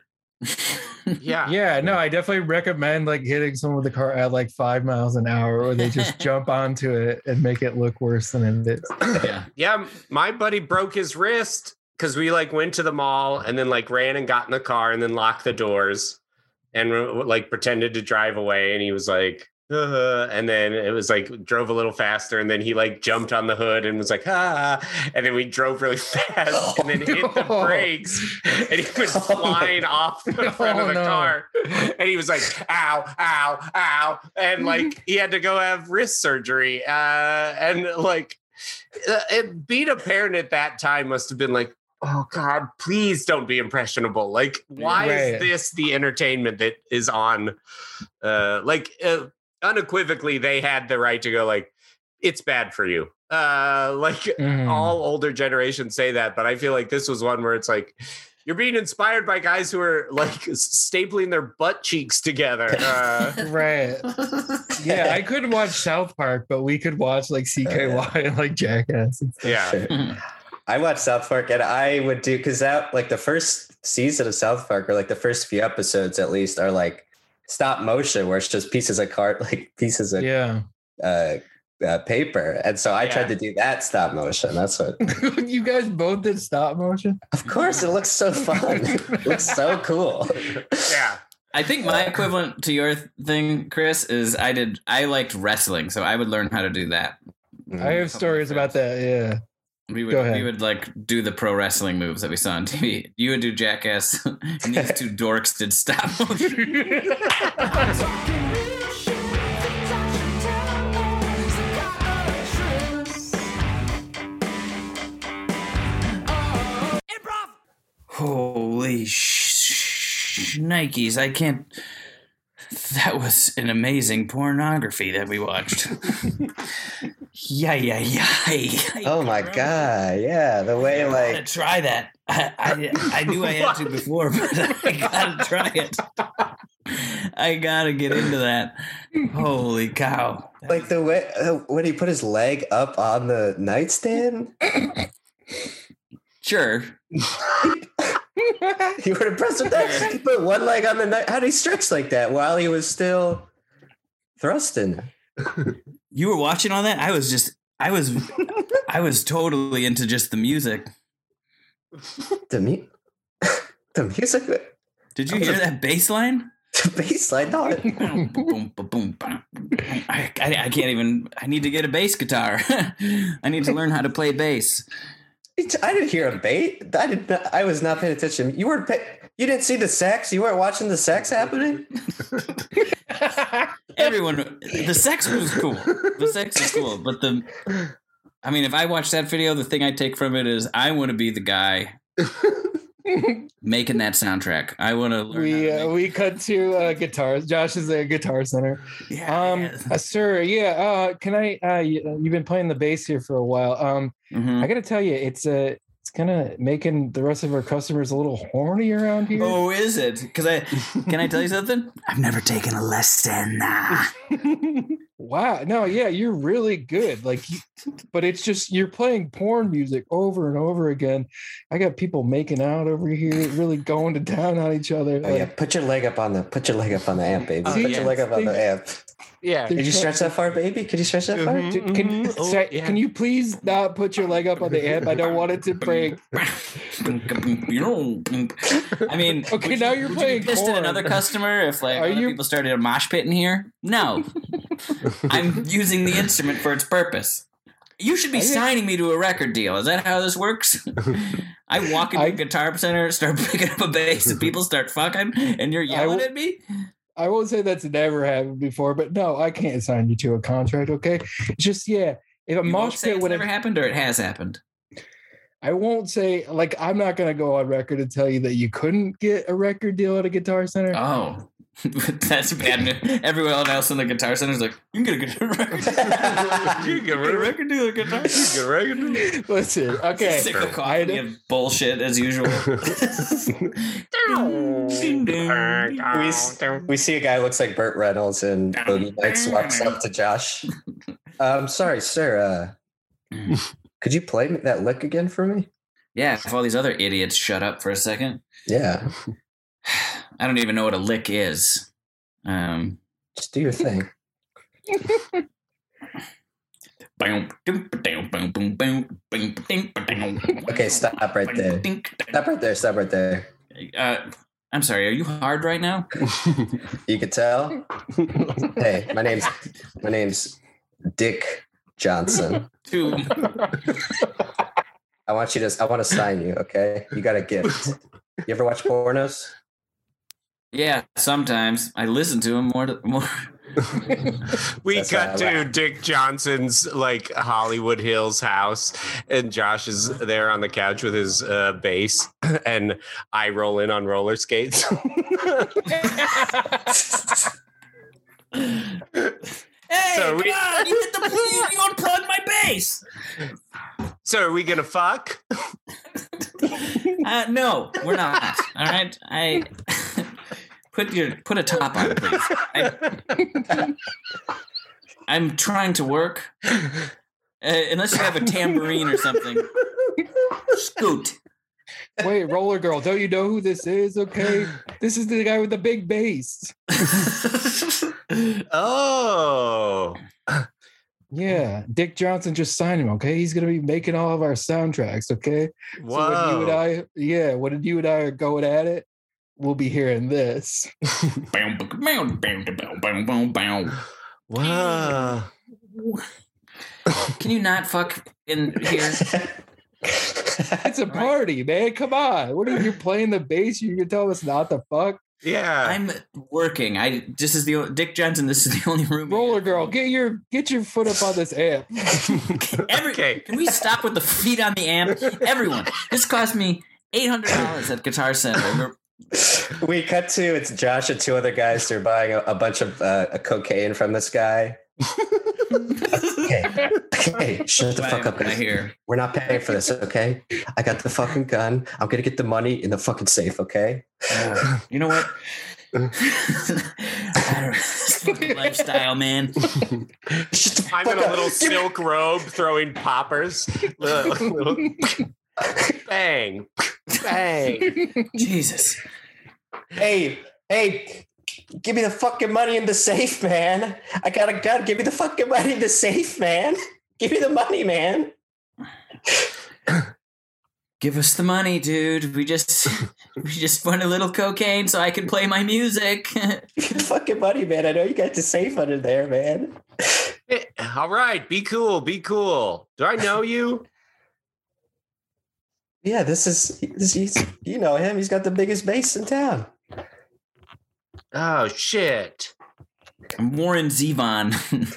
yeah, Yeah, no, I definitely recommend like hitting someone with the car at like five miles an hour, or they just jump onto it and make it look worse than it is. Yeah. yeah. My buddy broke his wrist because we like went to the mall and then like ran and got in the car and then locked the doors and like pretended to drive away. And he was like, uh, and then it was like drove a little faster and then he like jumped on the hood and was like, ah, and then we drove really fast and then hit the no. brakes and he was flying off the front of Oh, the no. car and he was like, ow, ow, ow. And like he had to go have wrist surgery. Uh, and like uh, it, being a parent at that time must have been like, oh God, please don't be impressionable. Like, why Right. is this the entertainment that is on? Uh, like, uh, unequivocally, they had the right to go, like, it's bad for you. Uh, like, Mhm. all older generations say that, but I feel like this was one where it's like, you're being inspired by guys who are like stapling their butt cheeks together. Uh, Right. Yeah, I couldn't watch South Park, but we could watch like C K Y and like Jackass and stuff. yeah. I watched South Park and I would do because that like the first season of South Park or like the first few episodes at least are like stop motion where it's just pieces of cart like pieces of Yeah. uh, uh, paper. And so I Yeah. tried to do that stop motion. That's what You guys both did stop motion? of course it looks so fun. It looks so cool. Yeah. I think my equivalent to your thing, Chris, is I did I liked wrestling, so I would learn how to do that. I have stories about that. Yeah. We would Go ahead. we would like do the pro wrestling moves that we saw on T V. You would do Jackass, and these two dorks did stop motion. Talking real shit, things I should tell me. Psychiatrist. Improv. Holy sh- Nikes! I can't. That was an amazing pornography that we watched. Yeah, yeah, yeah. Oh my god, yeah, the way I like gotta try that. I, I I knew I had to before, but I gotta try it. I gotta get into that. Holy cow! like the way uh, when he put his leg up on the nightstand. Sure. You were impressed with that? He put one leg on the night. How did he stretch like that while he was still thrusting? You were watching all that? I was just, I was, I was totally into just the music. The mu- the music, Did you hear that bass line? the bass line. No, it- Boom, boom, boom, boom, boom. I, I, I can't even. I need to get a bass guitar. I need to learn how to play bass. I didn't hear a bass. I did not. I was not paying attention. You weren't. Pay, you didn't see the sex. You weren't watching the sex happening. Everyone, the sex was cool. The sex is cool, but the. I mean, if I watch that video, the thing I take from it is I want to be the guy making that soundtrack. I want to learn. we how to uh, make- we cut to uh, guitars. Josh is at Guitar Center. yeah, Um, yeah. uh, sir, yeah. Uh, can I? Uh, you, you've been playing the bass here for a while. Um, Mhm. I gotta tell you, it's uh, it's kind of making the rest of our customers a little horny around here. Oh, is it? Because I can I tell you something? I've never taken a lesson. Wow. No, yeah, you're really good. Like, you, but it's just you're playing porn music over and over again. I got people making out over here, really going to town on each other. Oh yeah, Like, put your leg up on the. Put your leg up on the amp, baby. Oh, put yeah. your leg up on the amp. Yeah. Did you stretch that far, baby? Could you stretch that far? Mhm. Dude, can, Mhm. Oh, say- yeah. can you please not put your leg up on the amp? I don't want it to break. I mean, Okay, would now you- you're would playing You be pissed at corn. another customer if like Are other you- people started a mosh pit in here? No, I'm using the instrument for its purpose. You should be I think- signing me to a record deal. Is that how this works? I walk into I- a guitar center, start picking up a bass, and people start fucking, and you're yelling w- at me. I won't say that's never happened before, but no, I can't sign you to a contract. Okay, it's just yeah. If a You won't mosh say pit it's would never have, happened, or it has happened. I won't say like I'm not gonna go on record and tell you that you couldn't get a record deal at a Guitar Center. Oh, that's bad news. Everyone else in the guitar center is like, you can get a good record. you can get a record deal at guitar. Good record. Listen, okay, Sick of I coffee and bullshit as usual. We, s- we see a guy who looks like Burt Reynolds, and Boogie Nights walks up to Josh. Um, sorry, sir. Uh, could you play me that lick again for me? Yeah, if all these other idiots shut up for a second. Yeah, I don't even know what a lick is. Um, just do your thing. Okay, stop right there. Stop right there. Stop right there. Uh, I'm sorry. Are you hard right now? You could tell. Hey, my name's my name's Dick Johnson. Two. I want you to. I want to sign you. Okay, you got a gift. You ever watch pornos? Yeah, sometimes I listen to him more. To, more. We That's cut why I to laugh. Dick Johnson's like Hollywood Hills house, and Josh is there on the couch with his uh, bass, and I roll in on roller skates. Hey, So come we- on! You hit the you, you unplugged my bass. So are we gonna fuck? Uh, no, we're not. All right, I put your put a top on, please. I, I'm trying to work. Uh, unless you have a tambourine or something. Scoot. Wait, Roller Girl, don't you know who this is? Okay, this is the guy with the big bass. Oh, Yeah, Dick Johnson just signed him. Okay, he's gonna be making all of our soundtracks. Okay, so when you and whoa! I, yeah, when you and I are going at it, we'll be hearing this. Wow. Can you not fuck in here? It's a party, man. Come on. What are you playing the bass? You can tell us not to fuck. Yeah. I'm working. I this is the Dick Johnson. This is the only room. Roller girl, get your get your foot up on this amp. Every, Okay. Can we stop with the feet on the amp? Everyone, this cost me eight hundred dollars at Guitar Center. We cut to it's Josh and two other guys. They're buying a, a bunch of uh, cocaine from this guy. Okay, okay, shut the Why fuck up, am I guys. here? We're not paying for this, okay? I got the fucking gun. I'm gonna get the money in the fucking safe, okay? Uh, you know what? I don't, this fucking lifestyle, man. Shut the I'm fuck in a up. little Give me- silk robe throwing poppers. Little- little- bang. Bang. Jesus. Hey, hey, give me the fucking money in the safe, man. I got a gun. Give me the fucking money in the safe, man. Give me the money, man. Give us the money, dude. We just we just spun a little cocaine so I can play my music. Give me the fucking money, man. I know you got the safe under there, man. Eh, All right, be cool, be cool. Do I know you? Yeah, this is this. He's, you know him. He's got the biggest base in town. Oh shit. I'm Warren Zevon.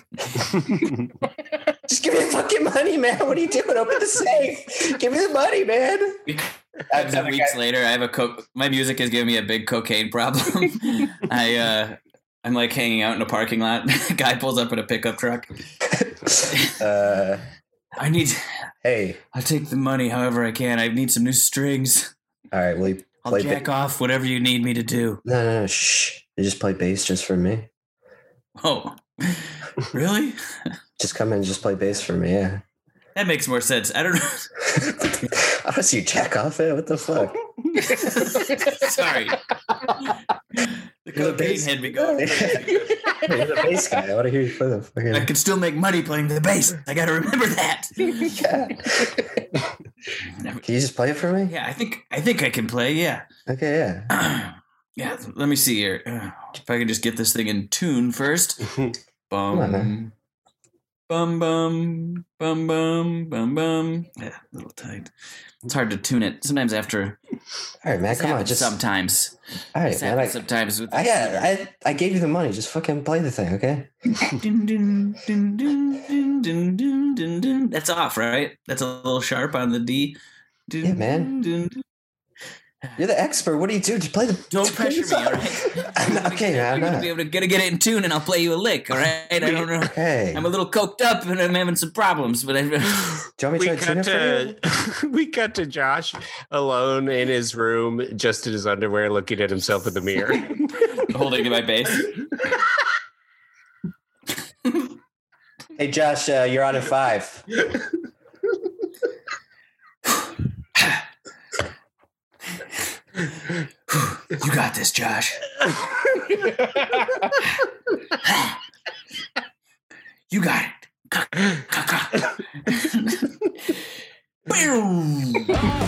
Just give me the fucking money, man. What are you doing? Open the safe. Give me the money, man. Comes up weeks later, I have a co- my music is giving me a big cocaine problem. I uh I'm like hanging out in a parking lot. Guy pulls up in a pickup truck. Uh, I need hey, I'll take the money however I can. I need some new strings. all right. Will you I'll play? jack Ba- off whatever you need me to do. no, no, no. Shh. You just play bass just for me. Oh. Really? Just come in and just play bass for me. Yeah. That makes more sense. I don't know. I don't see you jack off it. What the fuck? Sorry. The You're the cocaine bass. had me going. You're the bass guy. I want to hear you play the fucking. I could still make money playing the bass. I got to remember that. Yeah. Can you just play it for me? Yeah, I think I think I can play. Yeah. Okay, yeah. Yeah, let me see here. Uh, if I can just get this thing in tune first. on, Bum, man. bum, bum, bum, bum, bum, bum. Yeah, a little tight. It's hard to tune it. Sometimes after. All right, man. This Come on. happens Just. sometimes. All right, This man. I, happens sometimes with. I got. I. I gave you the money. Just fucking play the thing, okay? Dun, dun, dun, dun, dun, dun, dun, dun, dun. That's off, right? That's a little sharp on the D. Dun, Yeah, man. dun, dun. You're the expert. What do you do? Just play the. Don't just play pressure the me, all song. right? I'm not, okay, man. I'm You're gonna not. be able to gotta get it in tune, and I'll play you a lick. All right? I don't know. Okay. I'm a little coked up, and I'm having some problems, but I. Do you want me We to try to tune cut it for you? to we cut to Josh alone in his room, just in his underwear, looking at himself in the mirror. Holding my bass. Hey, Josh, uh, you're on at five. You got this, Josh. You got it. Boom.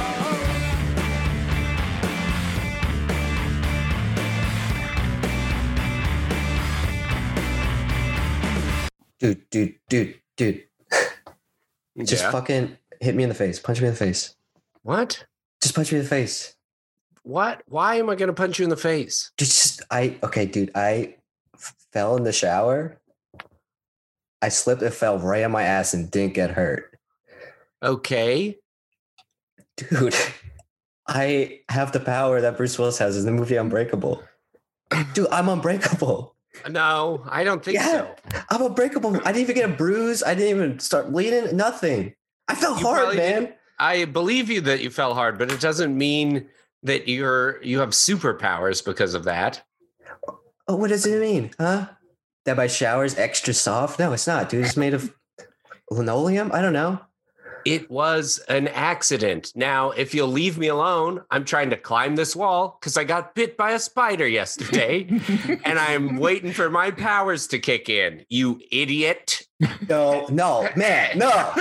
Dude, dude, dude, dude. Just Yeah. fucking hit me in the face. Punch me in the face. What? Just punch me in the face. What? Why am I going to punch you in the face? Dude, just I okay, dude. I f- fell in the shower. I slipped and fell right on my ass and didn't get hurt. Okay. Dude, I have the power that Bruce Willis has in the movie Unbreakable. Dude, I'm unbreakable. No, I don't think Yeah. so. I'm unbreakable. I didn't even get a bruise. I didn't even start bleeding. Nothing. I fell You hard, probably man. didn't- I believe you that you fell hard, but it doesn't mean that you're you have superpowers because of that. Oh, what does it mean? Huh? That my shower's extra soft? No, it's not, dude. It's made of linoleum. I don't know. It was an accident. Now, if you'll leave me alone, I'm trying to climb this wall because I got bit by a spider yesterday and I'm waiting for my powers to kick in. You idiot. No, no, man, no,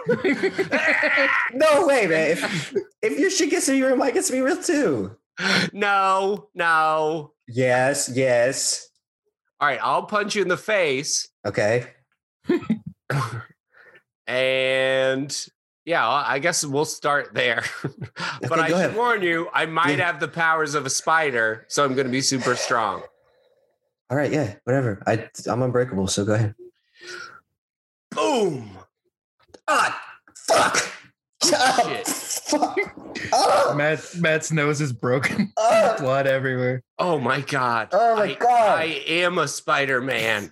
no way, man. If if your shit gets to me real, mine gets to be real too. No, no. Yes, yes. All right, I'll punch you in the face. Okay. And Yeah, well, I guess we'll start there. But Okay, I go should ahead. warn you, I might Yeah. have the powers of a spider, so I'm going to be super strong. All right, yeah, whatever. I I'm unbreakable, so go ahead. Boom! Ah, fuck! Ah, shit. fuck! Ah, Matt Matt's nose is broken. ah, Blood everywhere. Oh my god! Oh my I, God. I am a Spider Man.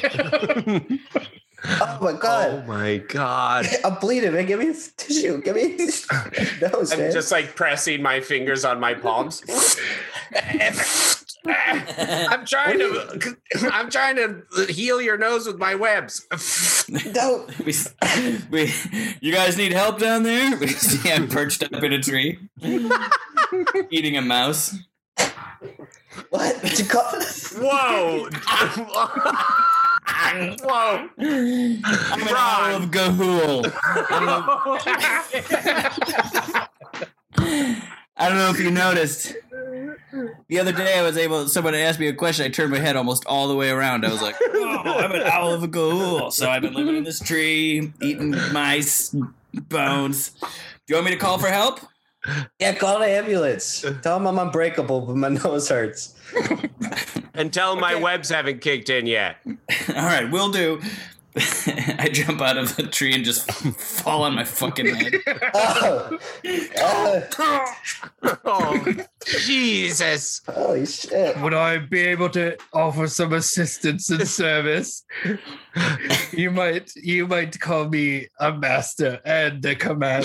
oh my Oh god! my god! I'm bleeding, man. Give me tissue. Give me nose, I'm man. just like pressing my fingers on my palms. I'm trying to. I'm trying to heal your nose with my webs. No. We, we, you guys need help down there? We see him perched up in a tree, eating a mouse. What? Did you call? Whoa! Whoa! I'm an Ron. owl of Gahul. I don't know if you noticed. The other day, I was able. Someone asked me a question. I turned my head almost all the way around. I was like, "Oh, I'm an owl of a Gahul." So I've been living in this tree, eating mice bones. Do you want me to call for help? Yeah, call the ambulance. Tell them I'm unbreakable, but my nose hurts. And tell him my webs haven't kicked in yet. All right, will do. I jump out of the tree and just fall on my fucking head. Oh, oh, Oh, Jesus. holy shit! Would I be able to offer some assistance and service? You might you might call me a master and a commander.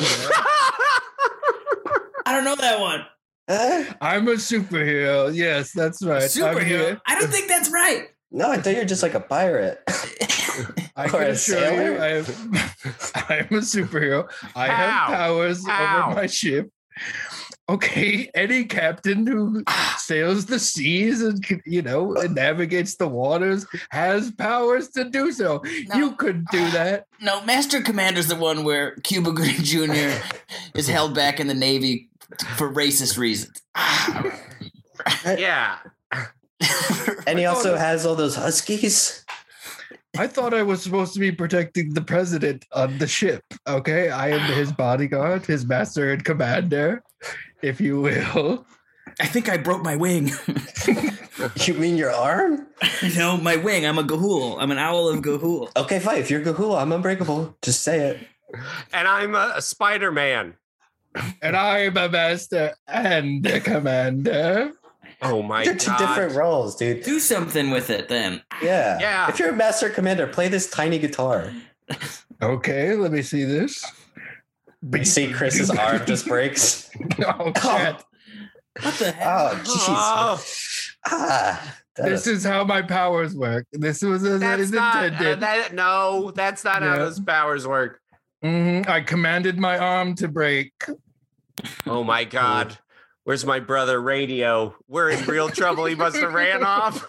I don't know that one. Huh? I'm a superhero. Yes, that's right. I'm Superhero? here. I don't think that's right. No, I thought you were just like a pirate. I Or can a assure you, sailor? I am, I'm a superhero. I How? have powers How? over my ship. Okay, any captain who sails the seas and can- you know and navigates the waters has powers to do so. No. You could do that. No, Master Commander's the one where Cuba Gooding Junior is held back in the Navy for racist reasons. Yeah. And he also has all those huskies. I thought I was supposed to be protecting the president on the ship. Okay, I am his bodyguard, his master and commander, if you will. I think I broke my wing. You mean your arm? No, my wing. I'm a Gahul. I'm an owl of Gahul. Okay, fine. If you're Gahul, I'm unbreakable. Just say it. And I'm a, a Spider Man. And I am a master and a commander. Oh my They're two god. different roles, dude. Do something with it then. Yeah. Yeah. If you're a master commander, play this tiny guitar. Okay, let me see this. You see Chris's arm just breaks. Oh shit. What the hell? Oh, jeez. Oh, Ah. that This is- is how my powers work. This was as it that's is not. Uh, intended. that, no, that's not how Yeah. those powers work. Mhm. I commanded my arm to break. Oh my god. Where's my brother Radio? We're in real trouble. He must have ran off.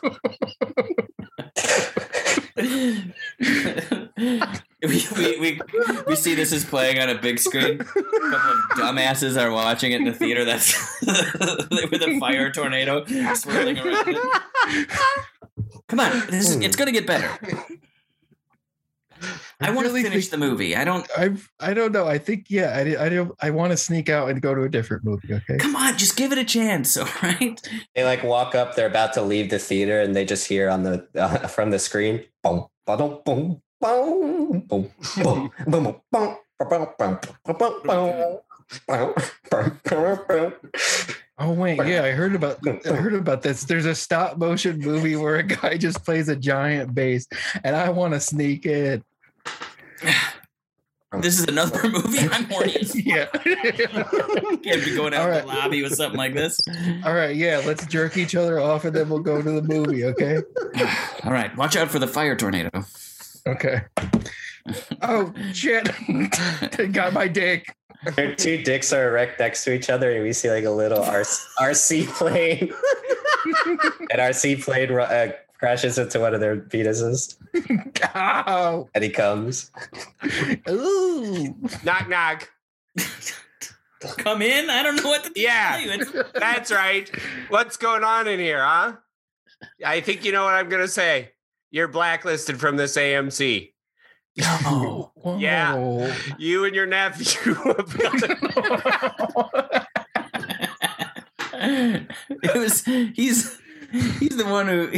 we, we, we, we see this is playing on a big screen. A couple of dumbasses are watching it in the theater. That's with a fire tornado swirling around it. Come on, this is, it's going to get better. I, I want to really finish think- the movie. I don't. I I don't know. I think yeah. I I don't. I want to sneak out and go to a different movie. Okay. Come on, just give it a chance, all right? They like walk up, they're about to leave the theater, and they just hear on the uh, from the screen, boom, ba-dum, boom, boom, boom, boom, boom, boom, boom, boom, boom, boom, boom, boom, boom, boom. Oh wait, yeah. I heard about. I heard about this. There's a stop motion movie where a guy just plays a giant bass, and I want to sneak in. This is another movie. I'm horny. as fuck. Yeah. Can't be going out All in right. the lobby with something like this. All right. Yeah. Let's jerk each other off, and then we'll go to the movie. Okay. All right, watch out for the fire tornado. Okay. Oh shit! Got my dick. Their two dicks are erect next to each other, and we see like a little R- RC plane. An R C plane uh, crashes into one of their penises, Ow! and he comes. Ooh! Knock, knock. Come in. I don't know what to Yeah. tell you. It's- That's right. What's going on in here, huh? I think you know what I'm going to say. You're blacklisted from this A M C. Oh, Yeah. Whoa. You and your nephew have got to- it was he's he's the one who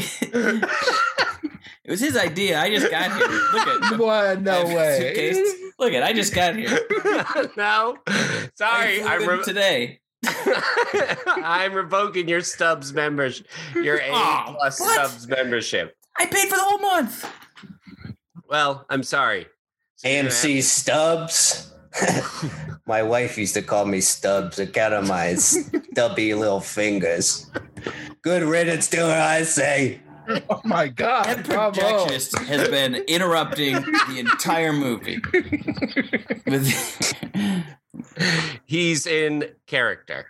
it was his idea. I just got here. Look at What? No I have a way. suitcase. Look at I just got here. No. Sorry, I I flew in re- today. I'm revoking your Stubbs membership. Your A Oh, plus what? Stubbs membership. I paid for the whole month. Well, I'm sorry. So A you're M gonna C Stubbs. My wife used to call me Stubbs, account of my stubby little fingers. Good riddance to her, I say. Oh my God. That bravo. projectionist has been interrupting the entire movie. With have- He's in character.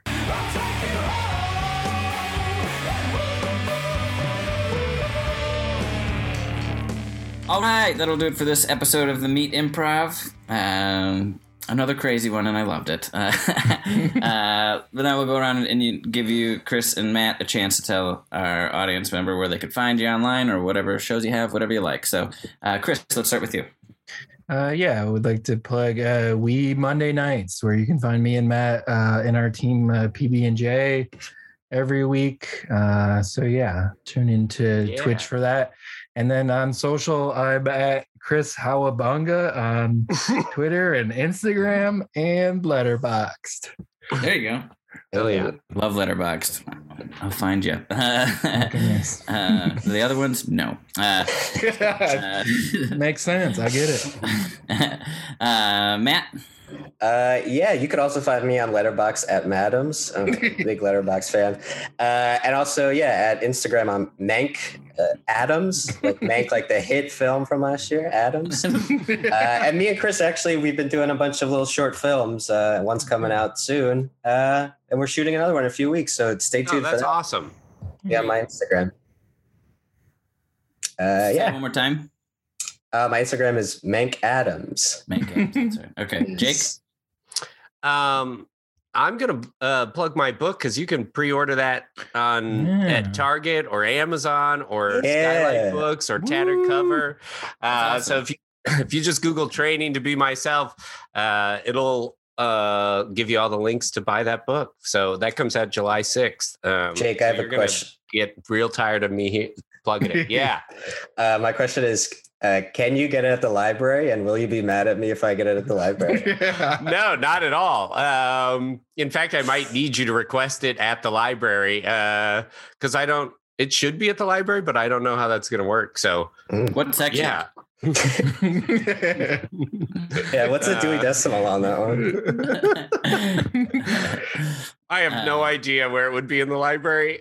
All right, that'll do it for this episode of the Meat Improv. Um, another crazy one, and I loved it. Uh, uh, but now we'll go around and you, give you, Chris and Matt, a chance to tell our audience member where they could find you online or whatever shows you have, whatever you like. So, uh, Chris, let's start with you. Uh, yeah, I would like to plug uh, We Monday Nights, where you can find me and Matt uh, in our team uh, P B and J every week. Uh, so yeah, tune into Yeah. Twitch for that. And then on social, I'm at Chris Howabunga on Twitter and Instagram and Letterboxd. There you go. Oh, yeah. Love Letterboxd. I'll find you. Uh, Goodness. the other ones, no. Uh, uh, Makes sense. I get it. uh, Matt. Uh, yeah, you could also find me on Letterboxd at Madams. I'm a big Letterboxd fan. Uh, and also, yeah, at Instagram, I'm Mank uh, Adams, like Mank, like the hit film from last year, Adams. Uh, and me and Chris, actually, we've been doing a bunch of little short films. Uh, one's coming out soon. Uh, and we're shooting another one in a few weeks. So stay Oh, tuned for that's that. awesome. Yeah, my Instagram. Uh, Say it yeah, One more time. uh, my Instagram is Mank Adams. Make it. That's right. Okay. Jake. Um, I'm gonna uh, plug my book because you can pre-order that on Yeah. at Target or Amazon or Yeah. Skylight Books or Tattered Woo. Cover. Uh, That's So awesome. if you if you just Google "training to be myself," uh, it'll uh, give you all the links to buy that book. So that comes out July sixth. Um, Jake, so I have you're a gonna question. Get real tired of me he- plugging it. Yeah. Uh, my question is, uh, can you get it at the library? And will you be mad at me if I get it at the library? No, not at all. Um, in fact, I might need you to request it at the library because I don't. It should be at the library, but I don't know how that's going to work. So, What section? yeah. Yeah, what's the Dewey Uh, Decimal on that one? I have no Uh, idea where it would be in the library.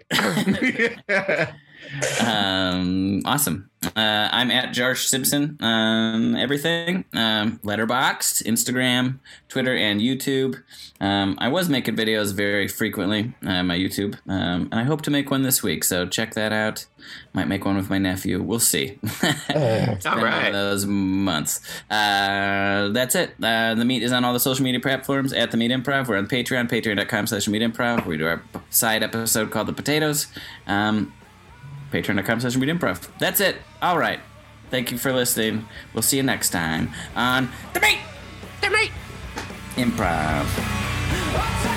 um, awesome. Uh, I'm at Jarsh Simpson on everything. Um, Letterboxd, Instagram, Twitter, and YouTube. Um, I was making videos very frequently on my YouTube, um, and I hope to make one this week. So check that out. Might make one with my nephew. We'll see. It's All been one right. of those months. Uh, that's it. Uh, the Meat is on all the social media platforms at The Meat Improv. We're on Patreon, patreon.com slash Meat Improv. We do our side episode called The Potatoes. Um, patreon.com slash Meat Improv. That's it. All right. Thank you for listening. We'll see you next time on The Meat The meat. Improv. What's